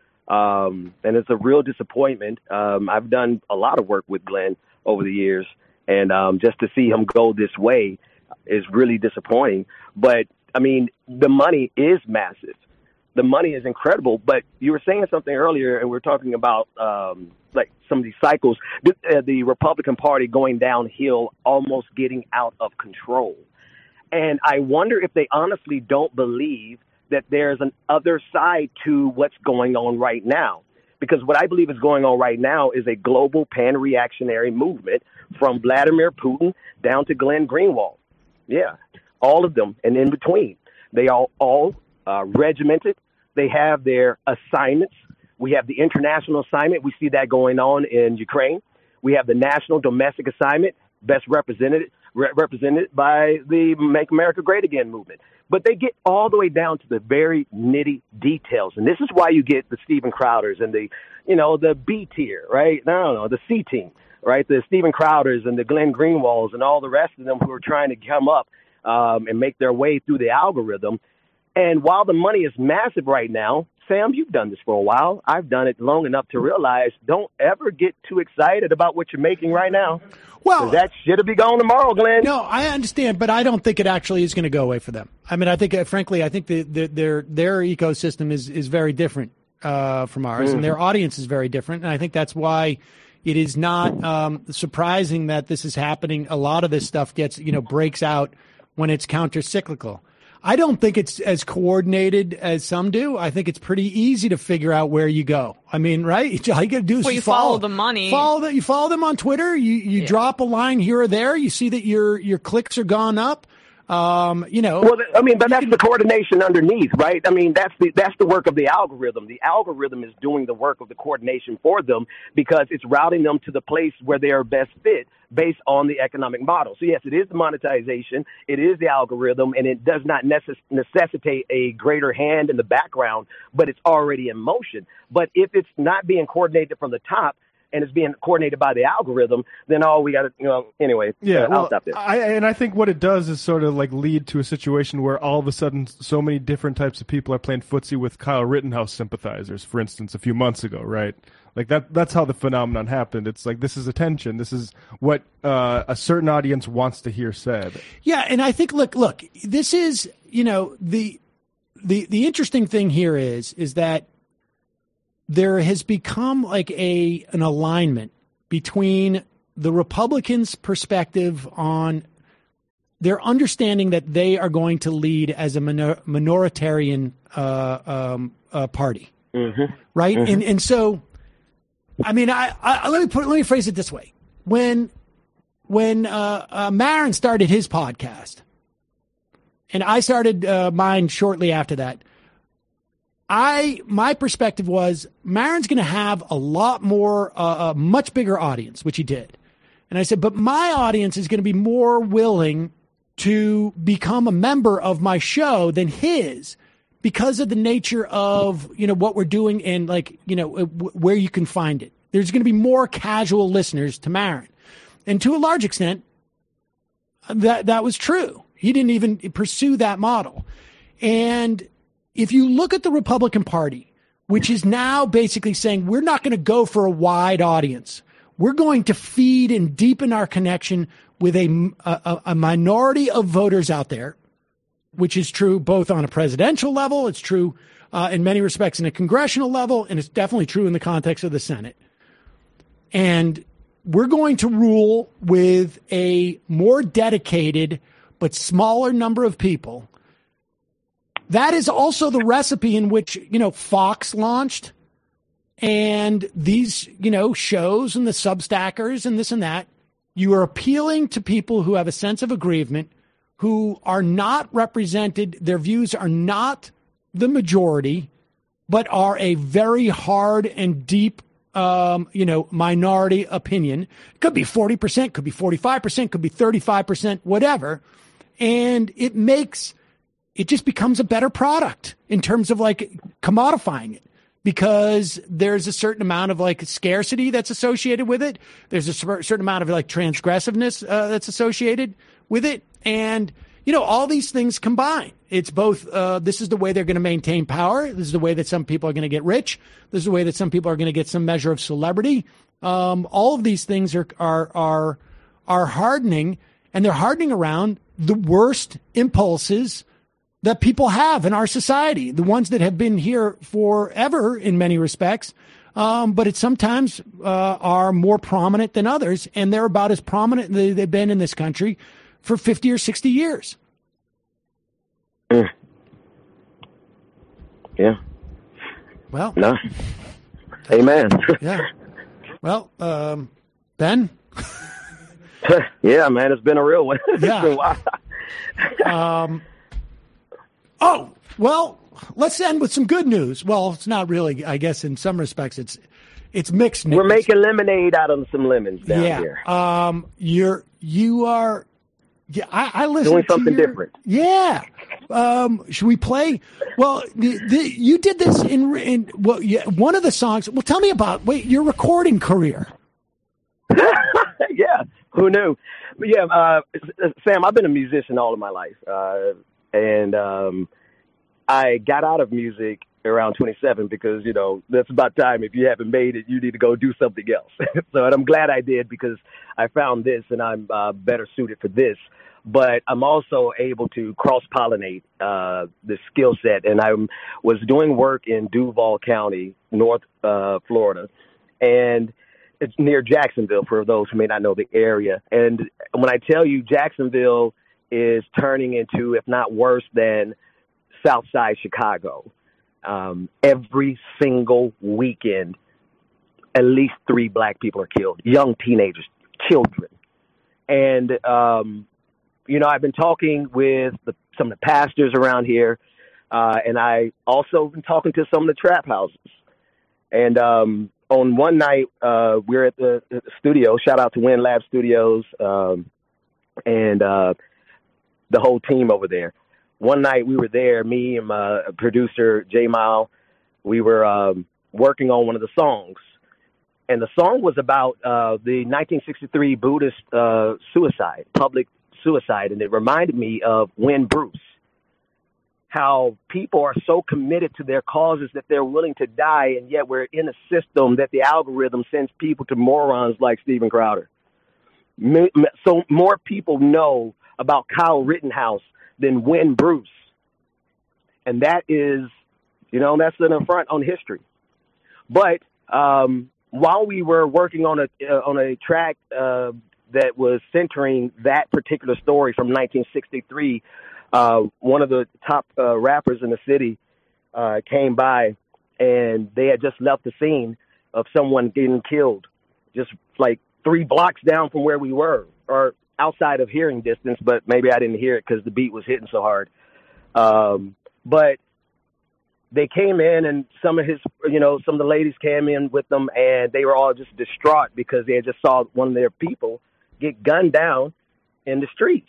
um, and it's a real disappointment. Um, I've done a lot of work with Glenn over the years, and um, just to see him go this way is really disappointing. But, I mean, the money is massive. The money is incredible, but you were saying something earlier, and we we're talking about, um, like, some of these cycles, the, uh, the Republican Party going downhill, almost getting out of control. And I wonder if they honestly don't believe that there's an other side to what's going on right now. Because what I believe is going on right now is a global pan-reactionary movement from Vladimir Putin down to Glenn Greenwald. Yeah, all of them and in between. They are all uh, regimented. They have their assignments. We have the international assignment. We see that going on in Ukraine. We have the national domestic assignment, best represented re- represented by the Make America Great Again movement. But they get all the way down to the very nitty details. And this is why you get the Steven Crowders and the, you know, the B tier, right? No, no, the C team, right? The Steven Crowders and the Glenn Greenwalds and all the rest of them who are trying to come up um, and make their way through the algorithm. And while the money is massive right now, Sam, you've done this for a while. I've done it long enough to realize don't ever get too excited about what you're making right now. Well, that shit'll be gone tomorrow, Glenn. No, I understand, but I don't think it actually is going to go away for them. I mean, I think, uh, frankly, I think the, the, their their ecosystem is, is very different uh, from ours, mm-hmm. and their audience is very different. And I think that's why it is not um, surprising that this is happening. A lot of this stuff gets, you know, breaks out when it's counter-cyclical. I don't think it's as coordinated as some do. I think it's pretty easy to figure out where you go. I mean, right? All you got to do is well, you follow, follow the money. Follow the, you follow them on Twitter. You you yeah. drop a line here or there. You see that your your clicks are gone up. Um, you know, well, I mean, but that's the coordination underneath, right? I mean, that's the that's the work of the algorithm. The algorithm is doing the work of the coordination for them because it's routing them to the place where they are best fit based on the economic model. So yes, it is the monetization, it is the algorithm, and it does not necess- necessitate a greater hand in the background, but it's already in motion. But if it's not being coordinated from the top, and it's being coordinated by the algorithm, then all we got to, you know, anyway, yeah, uh, well, I'll stop there. I, and I think what it does is sort of like lead to a situation where all of a sudden so many different types of people are playing footsie with Kyle Rittenhouse sympathizers, for instance, a few months ago, right? Like that, that's how the phenomenon happened. It's like, this is attention. This is what uh, a certain audience wants to hear said. Yeah. And I think, look, look, this is, you know, the, the, the interesting thing here is, is that there has become like a an alignment between the Republicans' perspective on their understanding that they are going to lead as a minor, minoritarian uh, um, uh, party, mm-hmm. right? Mm-hmm. And and so, I mean, I, I let me put let me phrase it this way: when when uh, uh, Maron started his podcast, and I started uh, mine shortly after that. I my perspective was Maron's going to have a lot more, uh, a much bigger audience, which he did. And I said, but my audience is going to be more willing to become a member of my show than his because of the nature of, you know, what we're doing and like, you know, where you can find it. There's going to be more casual listeners to Maron. And to a large extent, that, that was true. He didn't even pursue that model. And if you look at the Republican Party, which is now basically saying we're not going to go for a wide audience. We're going to feed and deepen our connection with a, a, a minority of voters out there, which is true both on a presidential level. It's true uh, in many respects in a congressional level, and it's definitely true in the context of the Senate. And we're going to rule with a more dedicated but smaller number of people. That is also the recipe in which, you know, Fox launched and these, you know, shows and the Substackers and this and that. You are appealing to people who have a sense of aggrievement, who are not represented. Their views are not the majority, but are a very hard and deep, um, you know, minority opinion. Could be forty percent, could be forty-five percent, could be thirty-five percent, whatever. And it makes... it just becomes a better product in terms of like commodifying it because there's a certain amount of like scarcity that's associated with it. There's a certain amount of like transgressiveness uh, that's associated with it. And, you know, all these things combine. It's both, uh, this is the way they're going to maintain power. This is the way that some people are going to get rich. This is the way that some people are going to get some measure of celebrity. Um, all of these things are, are, are, are hardening, and they're hardening around the worst impulses that people have in our society, the ones that have been here forever in many respects, um, but it sometimes uh, are more prominent than others, and they're about as prominent as they've been in this country for fifty or sixty years. Mm. Yeah. Well. No. Amen. Yeah. Well, um, Ben? Yeah, man, it's been a real one. Yeah. um. Oh, well, let's end with some good news. Well, it's not really, I guess in some respects it's it's mixed news. We're making lemonade out of some lemons down yeah. here. Um you're you are yeah, I, I listen doing to something your, different. Yeah. Um should we play? Well, the, the, you did this in in well yeah, one of the songs. Well, tell me about wait, your recording career. Yeah, who knew? But yeah, uh, Sam, I've been a musician all of my life. Uh And um, I got out of music around twenty-seven because, you know, that's about time. If you haven't made it, you need to go do something else. So, and I'm glad I did because I found this and I'm uh, better suited for this. But I'm also able to cross-pollinate uh, the skill set. And I was doing work in Duval County, North uh, Florida. And it's near Jacksonville, for those who may not know the area. And when I tell you Jacksonville is turning into, if not worse than, Southside Chicago. Um, every single weekend, at least three black people are killed, young teenagers, children. And um, you know, I've been talking with the, some of the pastors around here, uh, and I also been talking to some of the trap houses. And um, on one night, uh, we were at the, the studio. Shout out to Win Lab Studios um, and uh, the whole team over there. One night we were there, me and my producer, J Mile. We were um, working on one of the songs. And the song was about uh, the nineteen sixty-three Buddhist uh, suicide, public suicide. And it reminded me of Win Bruce, how people are so committed to their causes that they're willing to die. And yet we're in a system that the algorithm sends people to morons like Steven Crowder. So more people know about Kyle Rittenhouse than Win Bruce. And that is, you know, that's an affront on history. But, um, while we were working on a uh, on a track uh, that was centering that particular story from nineteen sixty-three, uh, one of the top uh, rappers in the city uh, came by, and they had just left the scene of someone getting killed, just like three blocks down from where we were, or outside of hearing distance. But maybe I didn't hear it because the beat was hitting so hard. Um, but they came in, and some of his, you know, some of the ladies came in with them, and they were all just distraught because they had just saw one of their people get gunned down in the streets.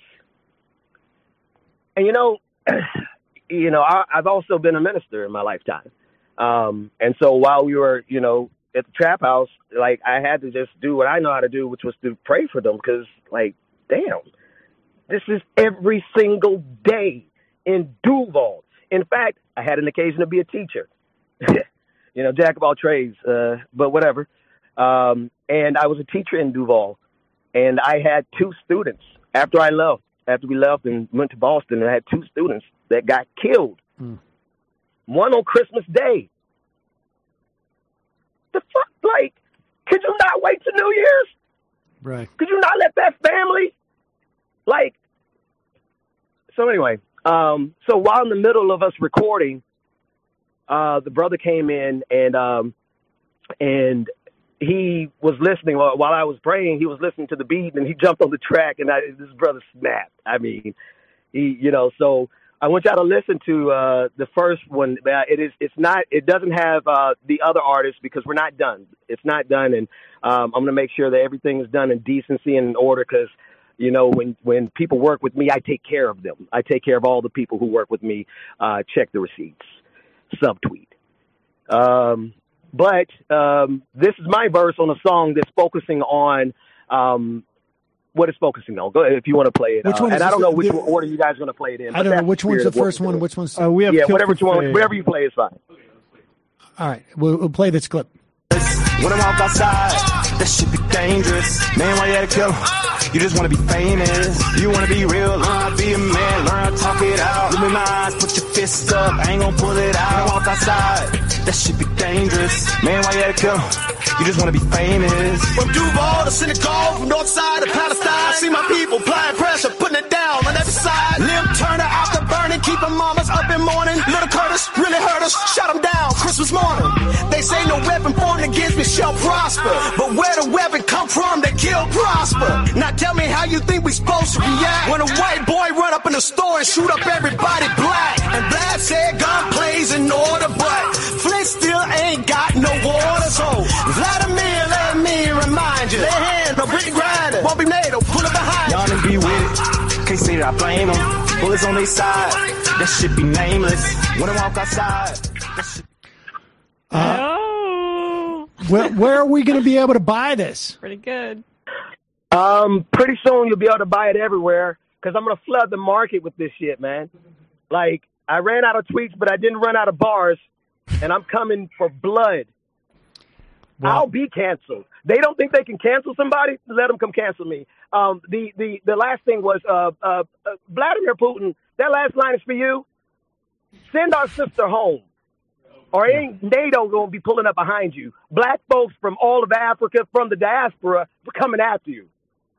And, you know, you know, I, I've also been a minister in my lifetime. Um, and so while we were, you know, at the trap house, like, I had to just do what I know how to do, which was to pray for them because, like, damn, this is every single day in Duval. In fact, I had an occasion to be a teacher, you know, jack of all trades, uh, but whatever. Um, and I was a teacher in Duval, and I had two students after I left, after we left and went to Boston, I had two students that got killed. Mm. One on Christmas Day. The fuck, like, could you not wait till New Year's? Right. Could you not let that family, like, so anyway. Um, so while in the middle of us recording, uh, the brother came in and, um, and he was listening while, while I was praying. He was listening to the beat and he jumped on the track, and I, this brother snapped. I mean, he, you know, so I want y'all to listen to, uh, the first one. Uh, it is, it's not, it doesn't have, uh, the other artists because we're not done. It's not done. And, um, I'm going to make sure that everything is done in decency and in order, because, you know, when, when people work with me, I take care of them. I take care of all the people who work with me. Uh, check the receipts. Subtweet. Um, but um, this is my verse on a song that's focusing on um, what it's focusing on. Go ahead if you want to play it. Which uh, one and is I don't this, know which the, order you guys are going to play it in. I don't know which one's the first one. Which one's uh, we have yeah, whatever you want, whatever you play is fine. All right, we'll, we'll play this clip. When I walk outside, that shit be dangerous. Man, why you had to kill? You just wanna be famous. You wanna be real, learn how to be a man, learn how to talk it out. Look in my eyes, put your fists up, I ain't gonna pull it out. When I walk outside, that shit be dangerous. Man, why you had to kill? You just wanna be famous. From Duval to Senegal, from north side to Palestine, I see my people applying pressure, putting it down on every side. Lim Turner out the burning, keeping mamas up in morning. Little Curtis really hurt us, shut them down Christmas morning. They say no weapon formed against me shall prosper, but where the weapon come from, they kill prosper. Now tell me how you think we supposed to react when a white boy run up in the store and shoot up everybody black. And Vlad said gun plays in order, but Flint still ain't got no water. So Vladimir, let me remind you, their hands are Brittany Grinder, won't be NATO, pull it behind y'all and be with it. Can't say that I blame them. Bullets on their side, that shit be nameless. When I walk outside, that shit. Uh, where, where are we going to be able to buy this? Pretty good. Um, pretty soon you'll be able to buy it everywhere because I'm going to flood the market with this shit, man. Like, I ran out of tweets, but I didn't run out of bars, and I'm coming for blood. Wow. I'll be canceled. They don't think they can cancel somebody? Let them come cancel me. Um, the, the, the last thing was uh, uh, uh, Vladimir Putin, that last line is for you. Send our sister home. Or ain't NATO going to be pulling up behind you. Black folks from all of Africa, from the diaspora, coming after you.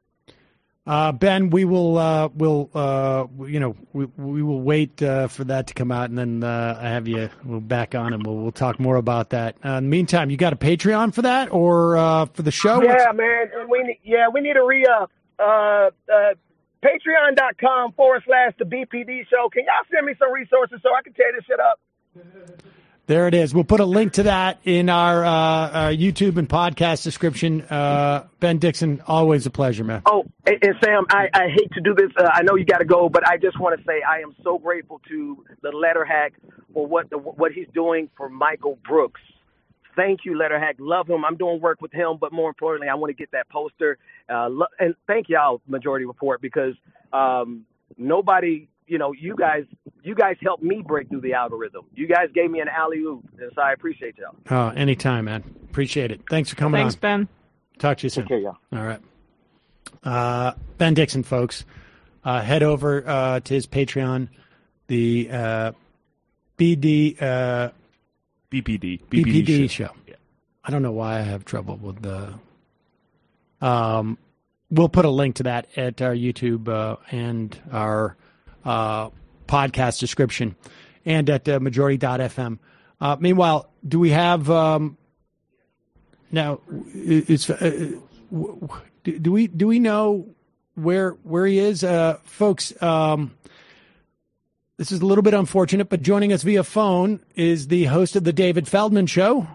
Uh, Ben, we will, uh, will, uh, you know, we, we will wait uh, for that to come out, and then uh, I have you we'll back on, and we'll, we'll talk more about that. Uh, in the meantime, you got a Patreon for that, or uh, for the show? Yeah, What's... man. We need, yeah, we need a re-up. Uh, uh, Patreon.com forward slash the B P D show. Can y'all send me some resources so I can tear this shit up? There it is. We'll put a link to that in our, uh, our YouTube and podcast description. Uh, Ben Dixon, always a pleasure, man. Oh, and, and Sam, I, I hate to do this. Uh, I know you got to go, but I just want to say I am so grateful to the Letter Hack for what the, what he's doing for Michael Brooks. Thank you, Letter Hack. Love him. I'm doing work with him, but more importantly, I want to get that poster. Uh, lo- and thank y'all, Majority Report, because um, nobody, you know, you guys, you guys helped me break through the algorithm. You guys gave me an alley-oop, and so I appreciate y'all. Oh, anytime, man. Appreciate it. Thanks for coming Thanks, on. Thanks, Ben. Talk to you soon. Take care, y'all. All right. Uh, Ben Dixon, folks. Uh, head over uh, to his Patreon, the uh, B D uh, B P D B P D show. show. Yeah. I don't know why I have trouble with the. Um, we'll put a link to that at our YouTube uh, and our uh, podcast description, and at uh, majority dot f m. Uh, meanwhile, do we have um, now? It's uh, do, do we do we know where where he is, uh, folks? Um, This is a little bit unfortunate, but joining us via phone is the host of the David Feldman Show.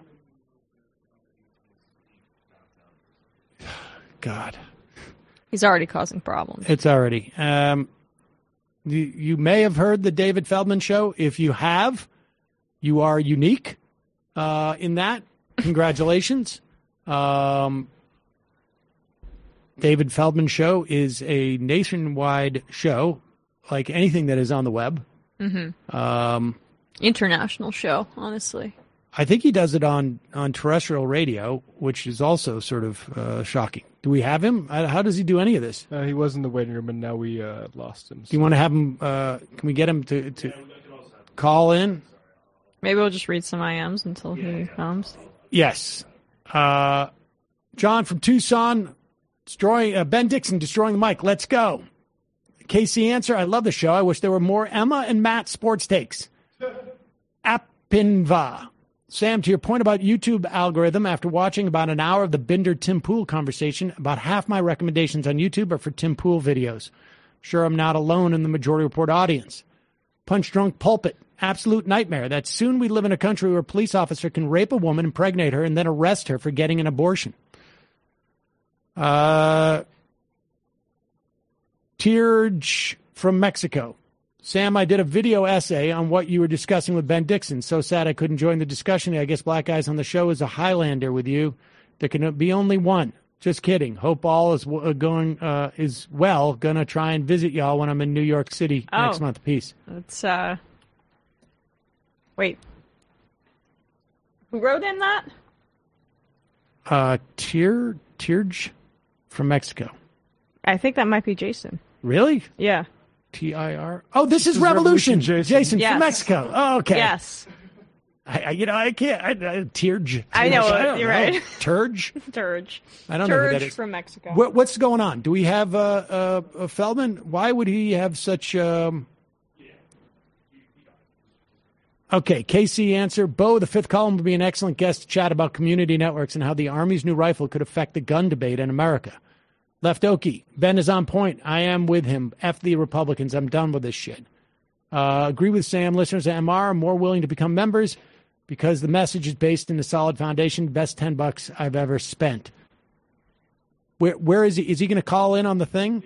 God. He's already causing problems. It's already. Um, you, you may have heard the David Feldman Show. If you have, you are unique uh, in that. Congratulations. Um, David Feldman Show is a nationwide show, like anything that is on the web. Mm-hmm. Um, International show, honestly. I think he does it on, on terrestrial radio, which is also sort of uh, shocking. Do we have him? Uh, How does he do any of this? Uh, he was in the waiting room, and now we uh, lost him. So. Do you want to have him? Uh, can we get him to, to call in? Maybe we'll just read some I Ms until he comes. Yes. Uh, John from Tucson, destroying uh, Ben Dixon, destroying the mic. Let's go. Casey Answer, I love the show. I wish there were more Emma and Matt sports takes. Appinva. Sam, to your point about YouTube algorithm, after watching about an hour of the Binder Tim Pool conversation, about half my recommendations on YouTube are for Tim Pool videos. Sure, I'm not alone in the Majority Report audience. Punch Drunk Pulpit. Absolute nightmare that soon we live in a country where a police officer can rape a woman, impregnate her, and then arrest her for getting an abortion. Uh, Tirj from Mexico. Sam, I did a video essay on what you were discussing with Ben Dixon. So sad I couldn't join the discussion. I guess Black Guys on the Show is a Highlander with you. There can be only one. Just kidding. Hope all is going uh, is well. Gonna try and visit y'all when I'm in New York City oh, next month. Peace. It's uh. Wait. Who wrote in that? Uh, Tir Tirj from Mexico. I think that might be Jason. Really? Yeah. T I R. Oh, this, this is, is Revolution, Revolution Jason. Jason yes. from Mexico. Oh, okay. Yes. I, I, you know, I can't. I, I, Tirj. I know. I You're know. right. Turge. Turge. I don't Turge know who that is. from Mexico. What, what's going on? Do we have uh, uh, uh, Feldman? Why would he have such? Um... Okay, K C Answer. Bo, the fifth column would be an excellent guest to chat about community networks and how the Army's new rifle could affect the gun debate in America. Left Okie. Ben is on point. I am with him. F the Republicans. I'm done with this shit. Uh, agree with Sam. Listeners at M R are more willing to become members because the message is based in a solid foundation. Best ten bucks I've ever spent. Where where is he? Is he going to call in on the thing?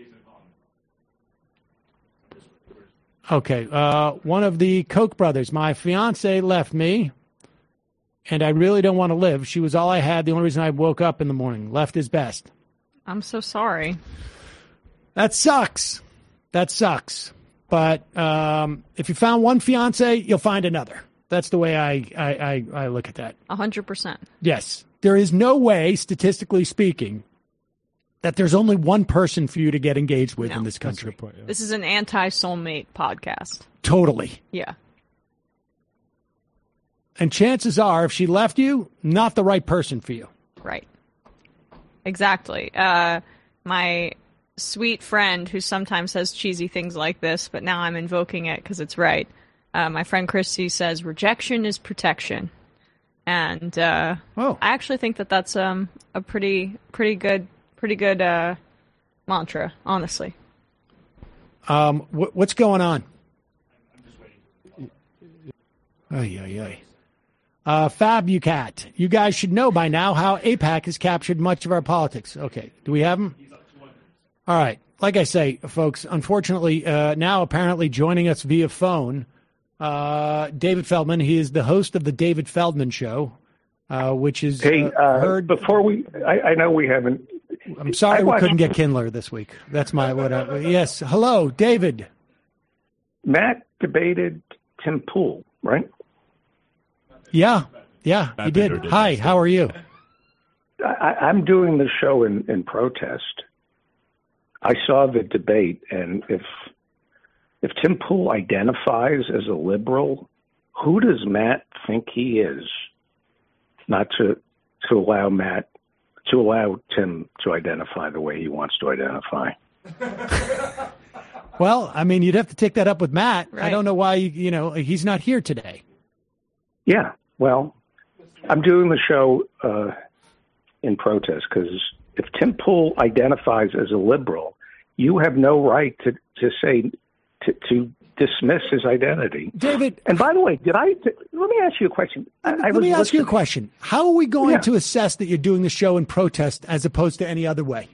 Okay. Uh, one of the Koch brothers. My fiance left me, and I really don't want to live. She was all I had. The only reason I woke up in the morning. Left is best. I'm so sorry. That sucks. That sucks. But um, if you found one fiance, you'll find another. That's the way I, I, I, I look at that. A hundred percent. Yes. There is no way, statistically speaking, that there's only one person for you to get engaged with No. in this country. Point, yeah. This is an anti-soulmate podcast. Totally. Yeah. And chances are, if she left you, not the right person for you. Right. Exactly. Uh, my sweet friend who sometimes says cheesy things like this, but now I'm invoking it because it's right. Uh, my friend Christy says rejection is protection. And uh, oh. I actually think that that's um, a pretty pretty good, pretty good uh, mantra, honestly. Um, wh- what's going on? Ay, ay, ay. Uh, Fabucat, you guys should know by now how AIPAC has captured much of our politics. Okay, do we have him? All right. Like I say, folks, unfortunately, uh, now apparently joining us via phone, uh, David Feldman. He is the host of the David Feldman Show, uh, which is hey, uh, uh, heard. Before we, I, I know we haven't. I'm sorry I we watched, couldn't get Kindler this week. That's my what. I, yes. Hello, David. Matt debated Tim Pool, right? Yeah, yeah, he did. did. Hi, how are you? I, I'm doing the show in, in protest. I saw the debate, and if if Tim Pool identifies as a liberal, who does Matt think he is? Not to to allow Matt to allow Tim to identify the way he wants to identify. Well, I mean, you'd have to take that up with Matt. Right. I don't know why, you know, he's not here today. Yeah, well, I'm doing the show uh, in protest because if Tim Pool identifies as a liberal, you have no right to, to say, to, to dismiss his identity. David. And by the way, did I, let me ask you a question. I, Let I was me ask listening. you a question. How are we going Yeah. to assess that you're doing the show in protest as opposed to any other way?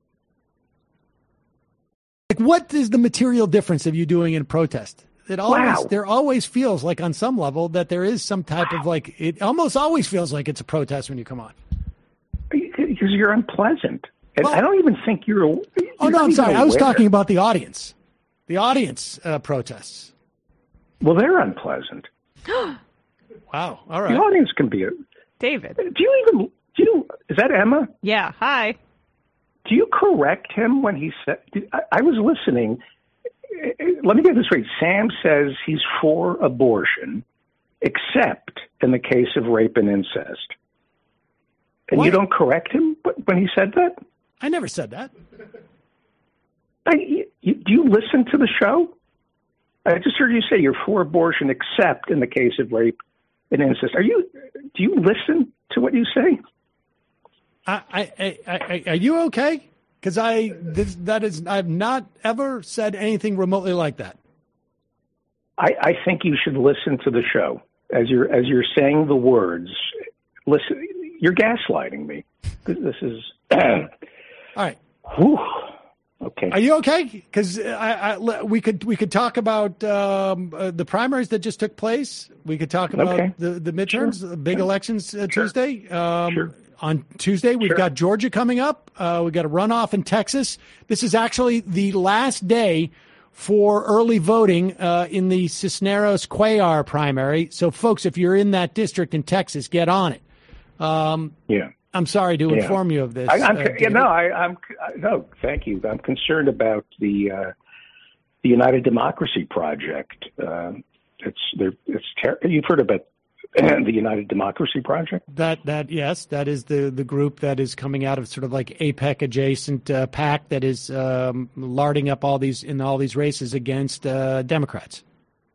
Like, what is the material difference of you doing in protest? It always, Wow. there always feels like on some level that there is some type of like, it almost always feels like it's a protest when you come on. Because you're unpleasant. And I don't even think you're. you're Oh, no, not I'm even sorry. I was aware. talking about the audience. The audience uh, protests. Well, they're unpleasant. Wow. All The right. audience can be a. David. Do you even. Do you, is that Emma? Yeah. Hi. Do you correct him when he said? I, I was listening. Let me get this straight. Sam says he's for abortion, except in the case of rape and incest. And What? you don't correct him when he said that? I never said that. I, you, do you listen to the show? I just heard you say you're for abortion, except in the case of rape and incest. Are you? Do you listen to what you say? I, I, I, I, are you okay? Because I this, that is I've not ever said anything remotely like that. I, I think you should listen to the show as you're as you're saying the words. Listen, you're gaslighting me. This is all right. Whew. Okay. Are you okay? Because I, I, we could we could talk about um, uh, the primaries that just took place. We could talk about Okay. the the midterms, Sure. the big Sure. elections uh, Sure. Tuesday. Um, Sure. On Tuesday, we've Sure. got Georgia coming up. Uh, we've got a runoff in Texas. This is actually the last day for early voting uh, in the Cisneros Cuellar primary. So, folks, if you're in that district in Texas, get on it. Um, Yeah. I'm sorry to Yeah. inform you of this. I, I'm, uh, yeah, David. no, I, I'm I- no. Thank you. I'm concerned about the uh, the United Democracy Project. Uh, it's there. It's ter- you've heard about the United Democracy Project. That that yes, that is the the group that is coming out of sort of like AIPAC adjacent uh, PAC that is um, larding up all these in all these races against uh, Democrats.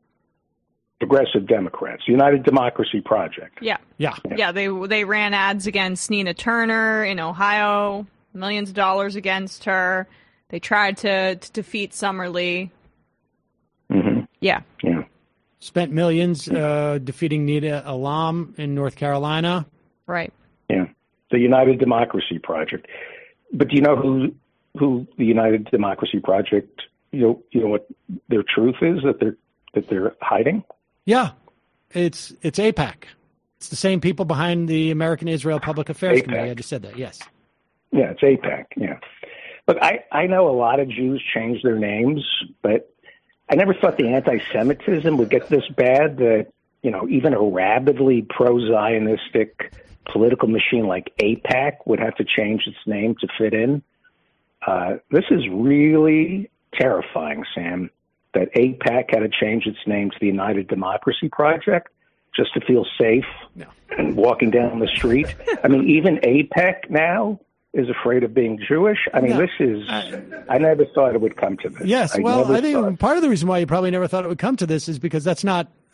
Progressive Democrats, United Democracy Project. Yeah. Yeah. Yeah. They they ran ads against Nina Turner in Ohio, millions of dollars against her. They tried to, to defeat Summerlee. Mm-hmm. Yeah. Yeah. Spent millions uh, defeating Nita Alam in North Carolina. Right. Yeah. The United Democracy Project. But do you know who who the United Democracy Project? You know, you know what their truth is that they're that they're hiding. Yeah, it's it's AIPAC. It's the same people behind the American Israel Public Affairs AIPAC. Committee. I just said that. Yes. Yeah, it's AIPAC. Yeah. Look, I, I know a lot of Jews change their names, but I never thought the anti-Semitism would get this bad that, you know, even a rabidly pro-Zionistic political machine like AIPAC would have to change its name to fit in. Uh, this is really terrifying, Sam, that AIPAC had to change its name to the United Democracy Project just to feel safe No. and walking down the street. I mean, even AIPAC now is afraid of being Jewish. I mean, No. this is, I never thought it would come to this. Yes. I Well, never I think thought- part of the reason why you probably never thought it would come to this is because that's not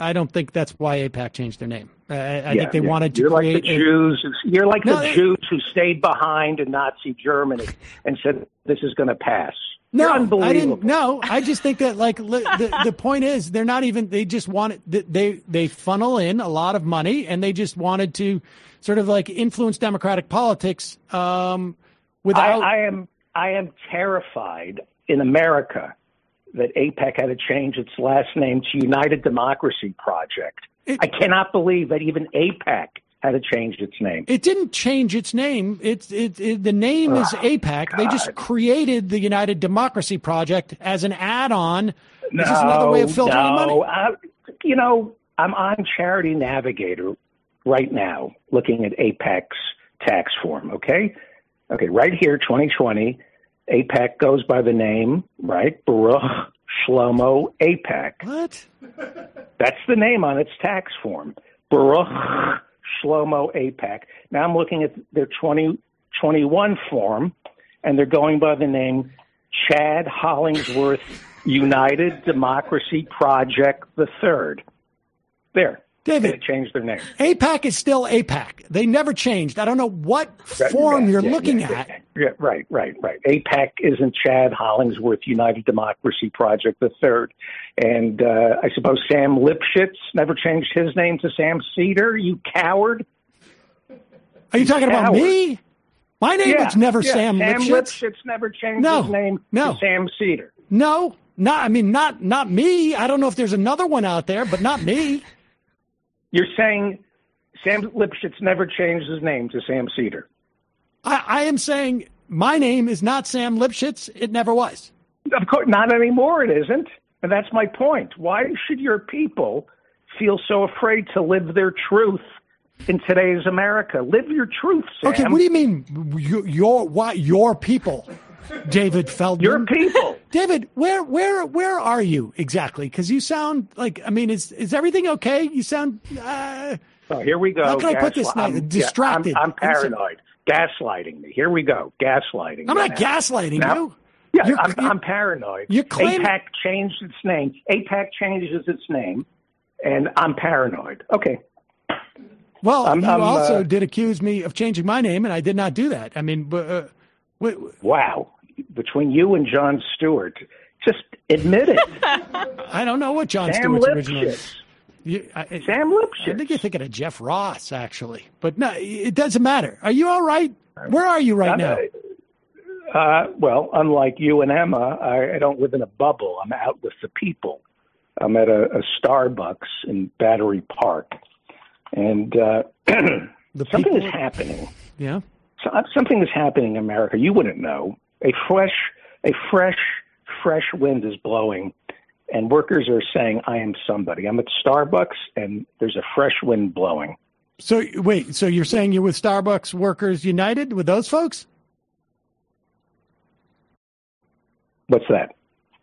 I don't think that's why AIPAC changed their name. I, I Yeah, think they yeah. wanted to You're create. like the a- Jews. You're like No, the it- Jews who stayed behind in Nazi Germany and said this is going to pass. No, You're unbelievable. I didn't. No, I just think that like li- the the point is they're not even. They just wanted they they funnel in a lot of money and they just wanted to sort of like influence democratic politics. Um, without I, I am I am terrified in America that AIPAC had to change its last name to United Democracy Project. I cannot believe that even AIPAC had to change its name. It didn't change its name. It's it, it the name is Oh, AIPAC. They just God. created the United Democracy Project as an add-on. It's just another way of filtering no. money. I, you know, I'm on Charity Navigator right now looking at AIPAC's tax form, okay? Okay, right here, twenty twenty, AIPAC goes by the name, right, Baruch Shlomo AIPAC. What? That's the name on its tax form, Baruch Shlomo AIPAC. Now I'm looking at their twenty twenty-one form, and they're going by the name Chad Hollingsworth United Democracy Project the Third. There. David, They changed their name. AIPAC is still AIPAC. They never changed. I don't know what Right, form yeah, you're yeah, looking yeah, at. Yeah, yeah, right, right, right. AIPAC isn't Chad Hollingsworth United Democracy Project the Third. And uh, I suppose Sam Lipschitz never changed his name to Sam Cedar, you coward. Are you talking about Coward. me? My name Yeah, was never yeah, Sam Sam Lipschitz. Lipschitz never changed No, his name no. to Sam Cedar. No, not. I mean, not not me. I don't know if there's another one out there, but not me. You're saying Sam Lipschitz never changed his name to Sam Cedar. I, I am saying my name is not Sam Lipschitz. It never was. Of course, not anymore. It isn't, and that's my point. Why should your people feel so afraid to live their truth in today's America? Live your truth, Sam. Okay, what do you mean? You, your what? Your people, David Feldman. Your people, David. Where where where are you exactly? Because you sound like. I mean, is is everything okay? You sound. Uh, oh, here we go. How can I put this? Gasli- now? I'm- yeah, Distracted. I'm, I'm paranoid. Gaslighting me. Here we go. Gaslighting. I'm me not now. gaslighting Now- you. Yeah, You're- I'm, you're- I'm paranoid. you're claiming- AIPAC changed its name. AIPAC changes its name, and I'm paranoid. Okay. Well, I'm- you I'm, also uh, did accuse me of changing my name, and I did not do that. I mean, but, uh, wait, Wow. Between you and Jon Stewart, just admit it. I don't know what Jon Sam Stewart's original Lipschitz. is. You, I, Sam Lipschitz. I think you're thinking of Jeff Ross, actually. But no, it doesn't matter. Are you all right? Where are you right I'm, now? Uh, well, unlike you and Emma, I, I don't live in a bubble. I'm out with the people. I'm at a, a Starbucks in Battery Park, and uh, something people- is happening. Yeah. So, uh, something is happening in America. You wouldn't know. A fresh, a fresh, fresh wind is blowing, and workers are saying, "I am somebody." I'm at Starbucks, and there's a fresh wind blowing. So wait, so you're saying you're with Starbucks Workers United with those folks? What's that?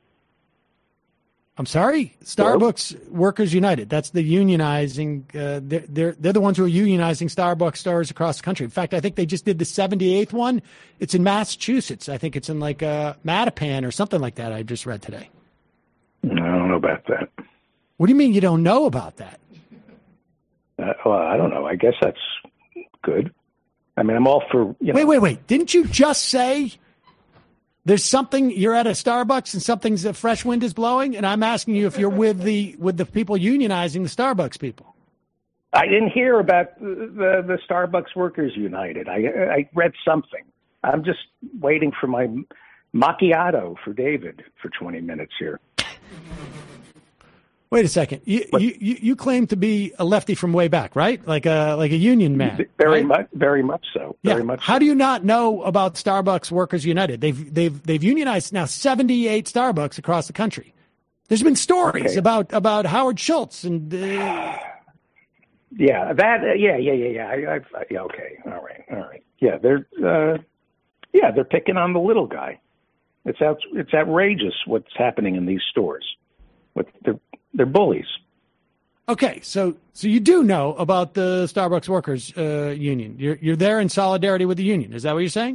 I'm sorry, Starbucks Workers United. That's the unionizing. Uh, they're, they're they're the ones who are unionizing Starbucks stores across the country. In fact, I think they just did the seventy-eighth one. It's in Massachusetts. I think it's in like uh, Mattapan or something like that. I just read today. I don't know about that. What do you mean you don't know about that? Uh, well, I don't know. I guess that's good. I mean, I'm all for. You know, Wait, wait, wait! Didn't you just say there's something? You're at a Starbucks and something's a fresh wind is blowing, and I'm asking you if you're with the with the people unionizing the Starbucks people. I didn't hear about the, the, the Starbucks Workers United. I I read something. I'm just waiting for my macchiato for David for twenty minutes here. Wait a second. You, you you you claim to be a lefty from way back, right? Like a like a union man. Very right? much, very much so. Yeah. Very much. How do you not know about Starbucks Workers United? They've they've they've unionized now seventy-eight Starbucks across the country. There's been stories Okay. about about Howard Schultz and. Uh, Yeah, that. Uh, yeah, yeah, yeah, yeah. I, I, I, yeah. Okay. All right. All right. Yeah, they're. Uh, yeah, they're picking on the little guy. It's out. It's outrageous what's happening in these stores. What they're they're bullies. Okay, so so you do know about the Starbucks Workers uh, Union. You're you're there in solidarity with the union. Is that what you're saying?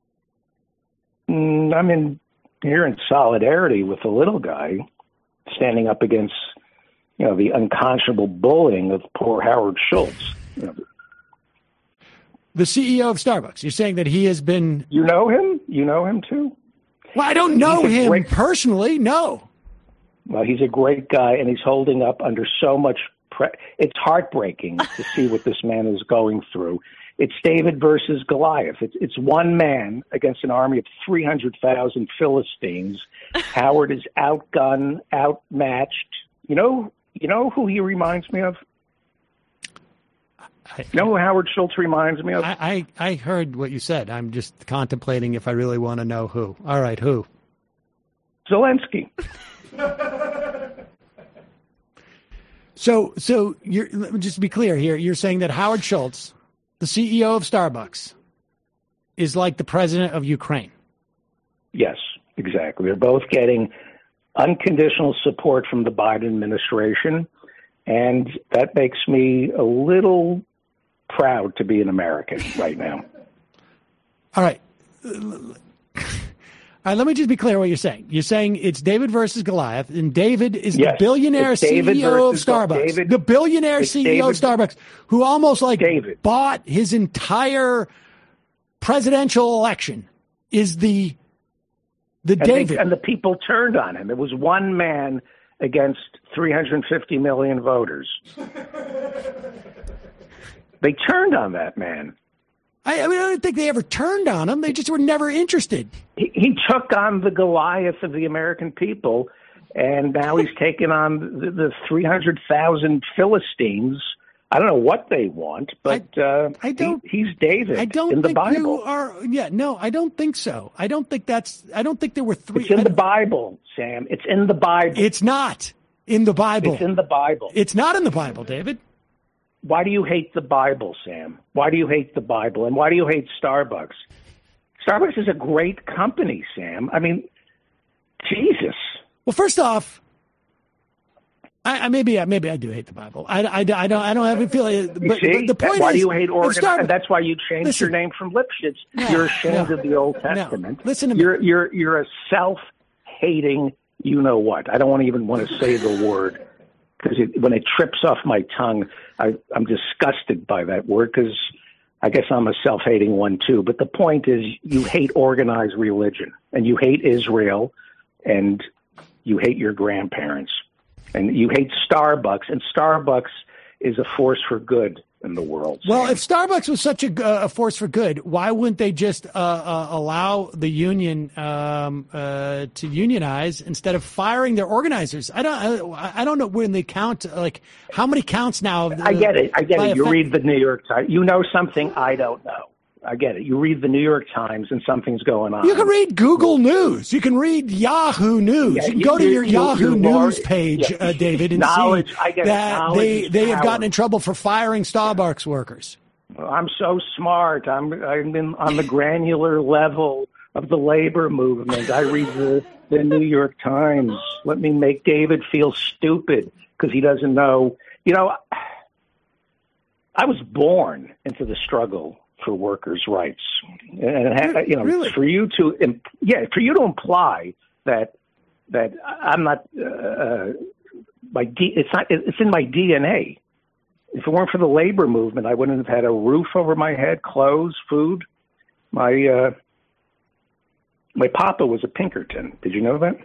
Mm, I'm in here in solidarity with the little guy, standing up against you know, the unconscionable bullying of poor Howard Schultz. You know, the C E O of Starbucks. You're saying that he has been. You know him? You know him too? Well, I don't know him great... personally. No. Well, he's a great guy, and he's holding up under so much. Pre- it's heartbreaking to see what this man is going through. It's David versus Goliath. It's, it's one man against an army of three hundred thousand Philistines. Howard is outgunned, outmatched. You know, you know who he reminds me of? I, you know who Howard Schultz reminds me of? I, I, I heard what you said. I'm just contemplating if I really want to know who. All right, who? Zelensky. So, so you're just to be clear here. You're saying that Howard Schultz, the C E O of Starbucks, is like the president of Ukraine. Yes, exactly. They're both getting unconditional support from the Biden administration, and that makes me a little proud to be an American right now. All right. All right, let me just be clear what you're saying. You're saying it's David versus Goliath, and David is yes, the billionaire C E O of Starbucks. David, the billionaire C E O David, of Starbucks, who almost like David. bought his entire presidential election, is the the and David. They, and the people turned on him. It was one man against three hundred fifty million voters. They turned on that man. I, I mean, I don't think they ever turned on him. They just were never interested. He, he took on the Goliath of the American people, and now he's taken on the, the three hundred thousand Philistines. I don't know what they want, but I, uh, I don't, he, he's David I don't in the think Bible. You are, yeah, no, I don't think so. I don't think that's. I don't think there were three. It's in the Bible, Sam. It's in the Bible. It's not in the Bible. It's in the Bible. It's not in the Bible, David. Why do you hate the Bible, Sam? Why do you hate the Bible? And why do you hate Starbucks? Starbucks is a great company, Sam. I mean, Jesus. Well, first off, I, I maybe maybe I do hate the Bible. I, I, I don't I don't have a feeling. But, see, but the point why is, do you hate Oregon? Starbucks, and that's why you changed listen, your name from Lipschitz. No, you're ashamed no, of the Old Testament. No, listen to me. You're you're you're a self-hating. You know what? I don't want to even want to say the word. Because when it trips off my tongue, I, I'm disgusted by that word because I guess I'm a self-hating one too. But the point is you hate organized religion and you hate Israel and you hate your grandparents and you hate Starbucks. And Starbucks is a force for good in the world. Well, if Starbucks was such a, uh, a force for good, why wouldn't they just uh, uh, allow the union um, uh, to unionize instead of firing their organizers? I don't. I, I don't know when they count. Like how many counts now? Of the, I get it. I get it. You effect- read the New York Times. You know something I don't know. I get it. You read the New York Times and something's going on. You can read Google News. You can read Yahoo News. Yeah, you can you, go to you, your you, Yahoo you, News you, page, yeah. uh, David, and knowledge, see I get that they, they have power. gotten in trouble for firing Starbucks workers. I'm so smart. I'm I'm in, on the granular level of the labor movement. I read the, the New York Times. Let me make David feel stupid because he doesn't know. You know, I was born into the struggle for workers' rights, and you know, really? for you to yeah, for you to imply that that I'm not uh, my D, it's not it's in my D N A. If it weren't for the labor movement, I wouldn't have had a roof over my head, clothes, food. My uh, my papa was a Pinkerton. Did you know that?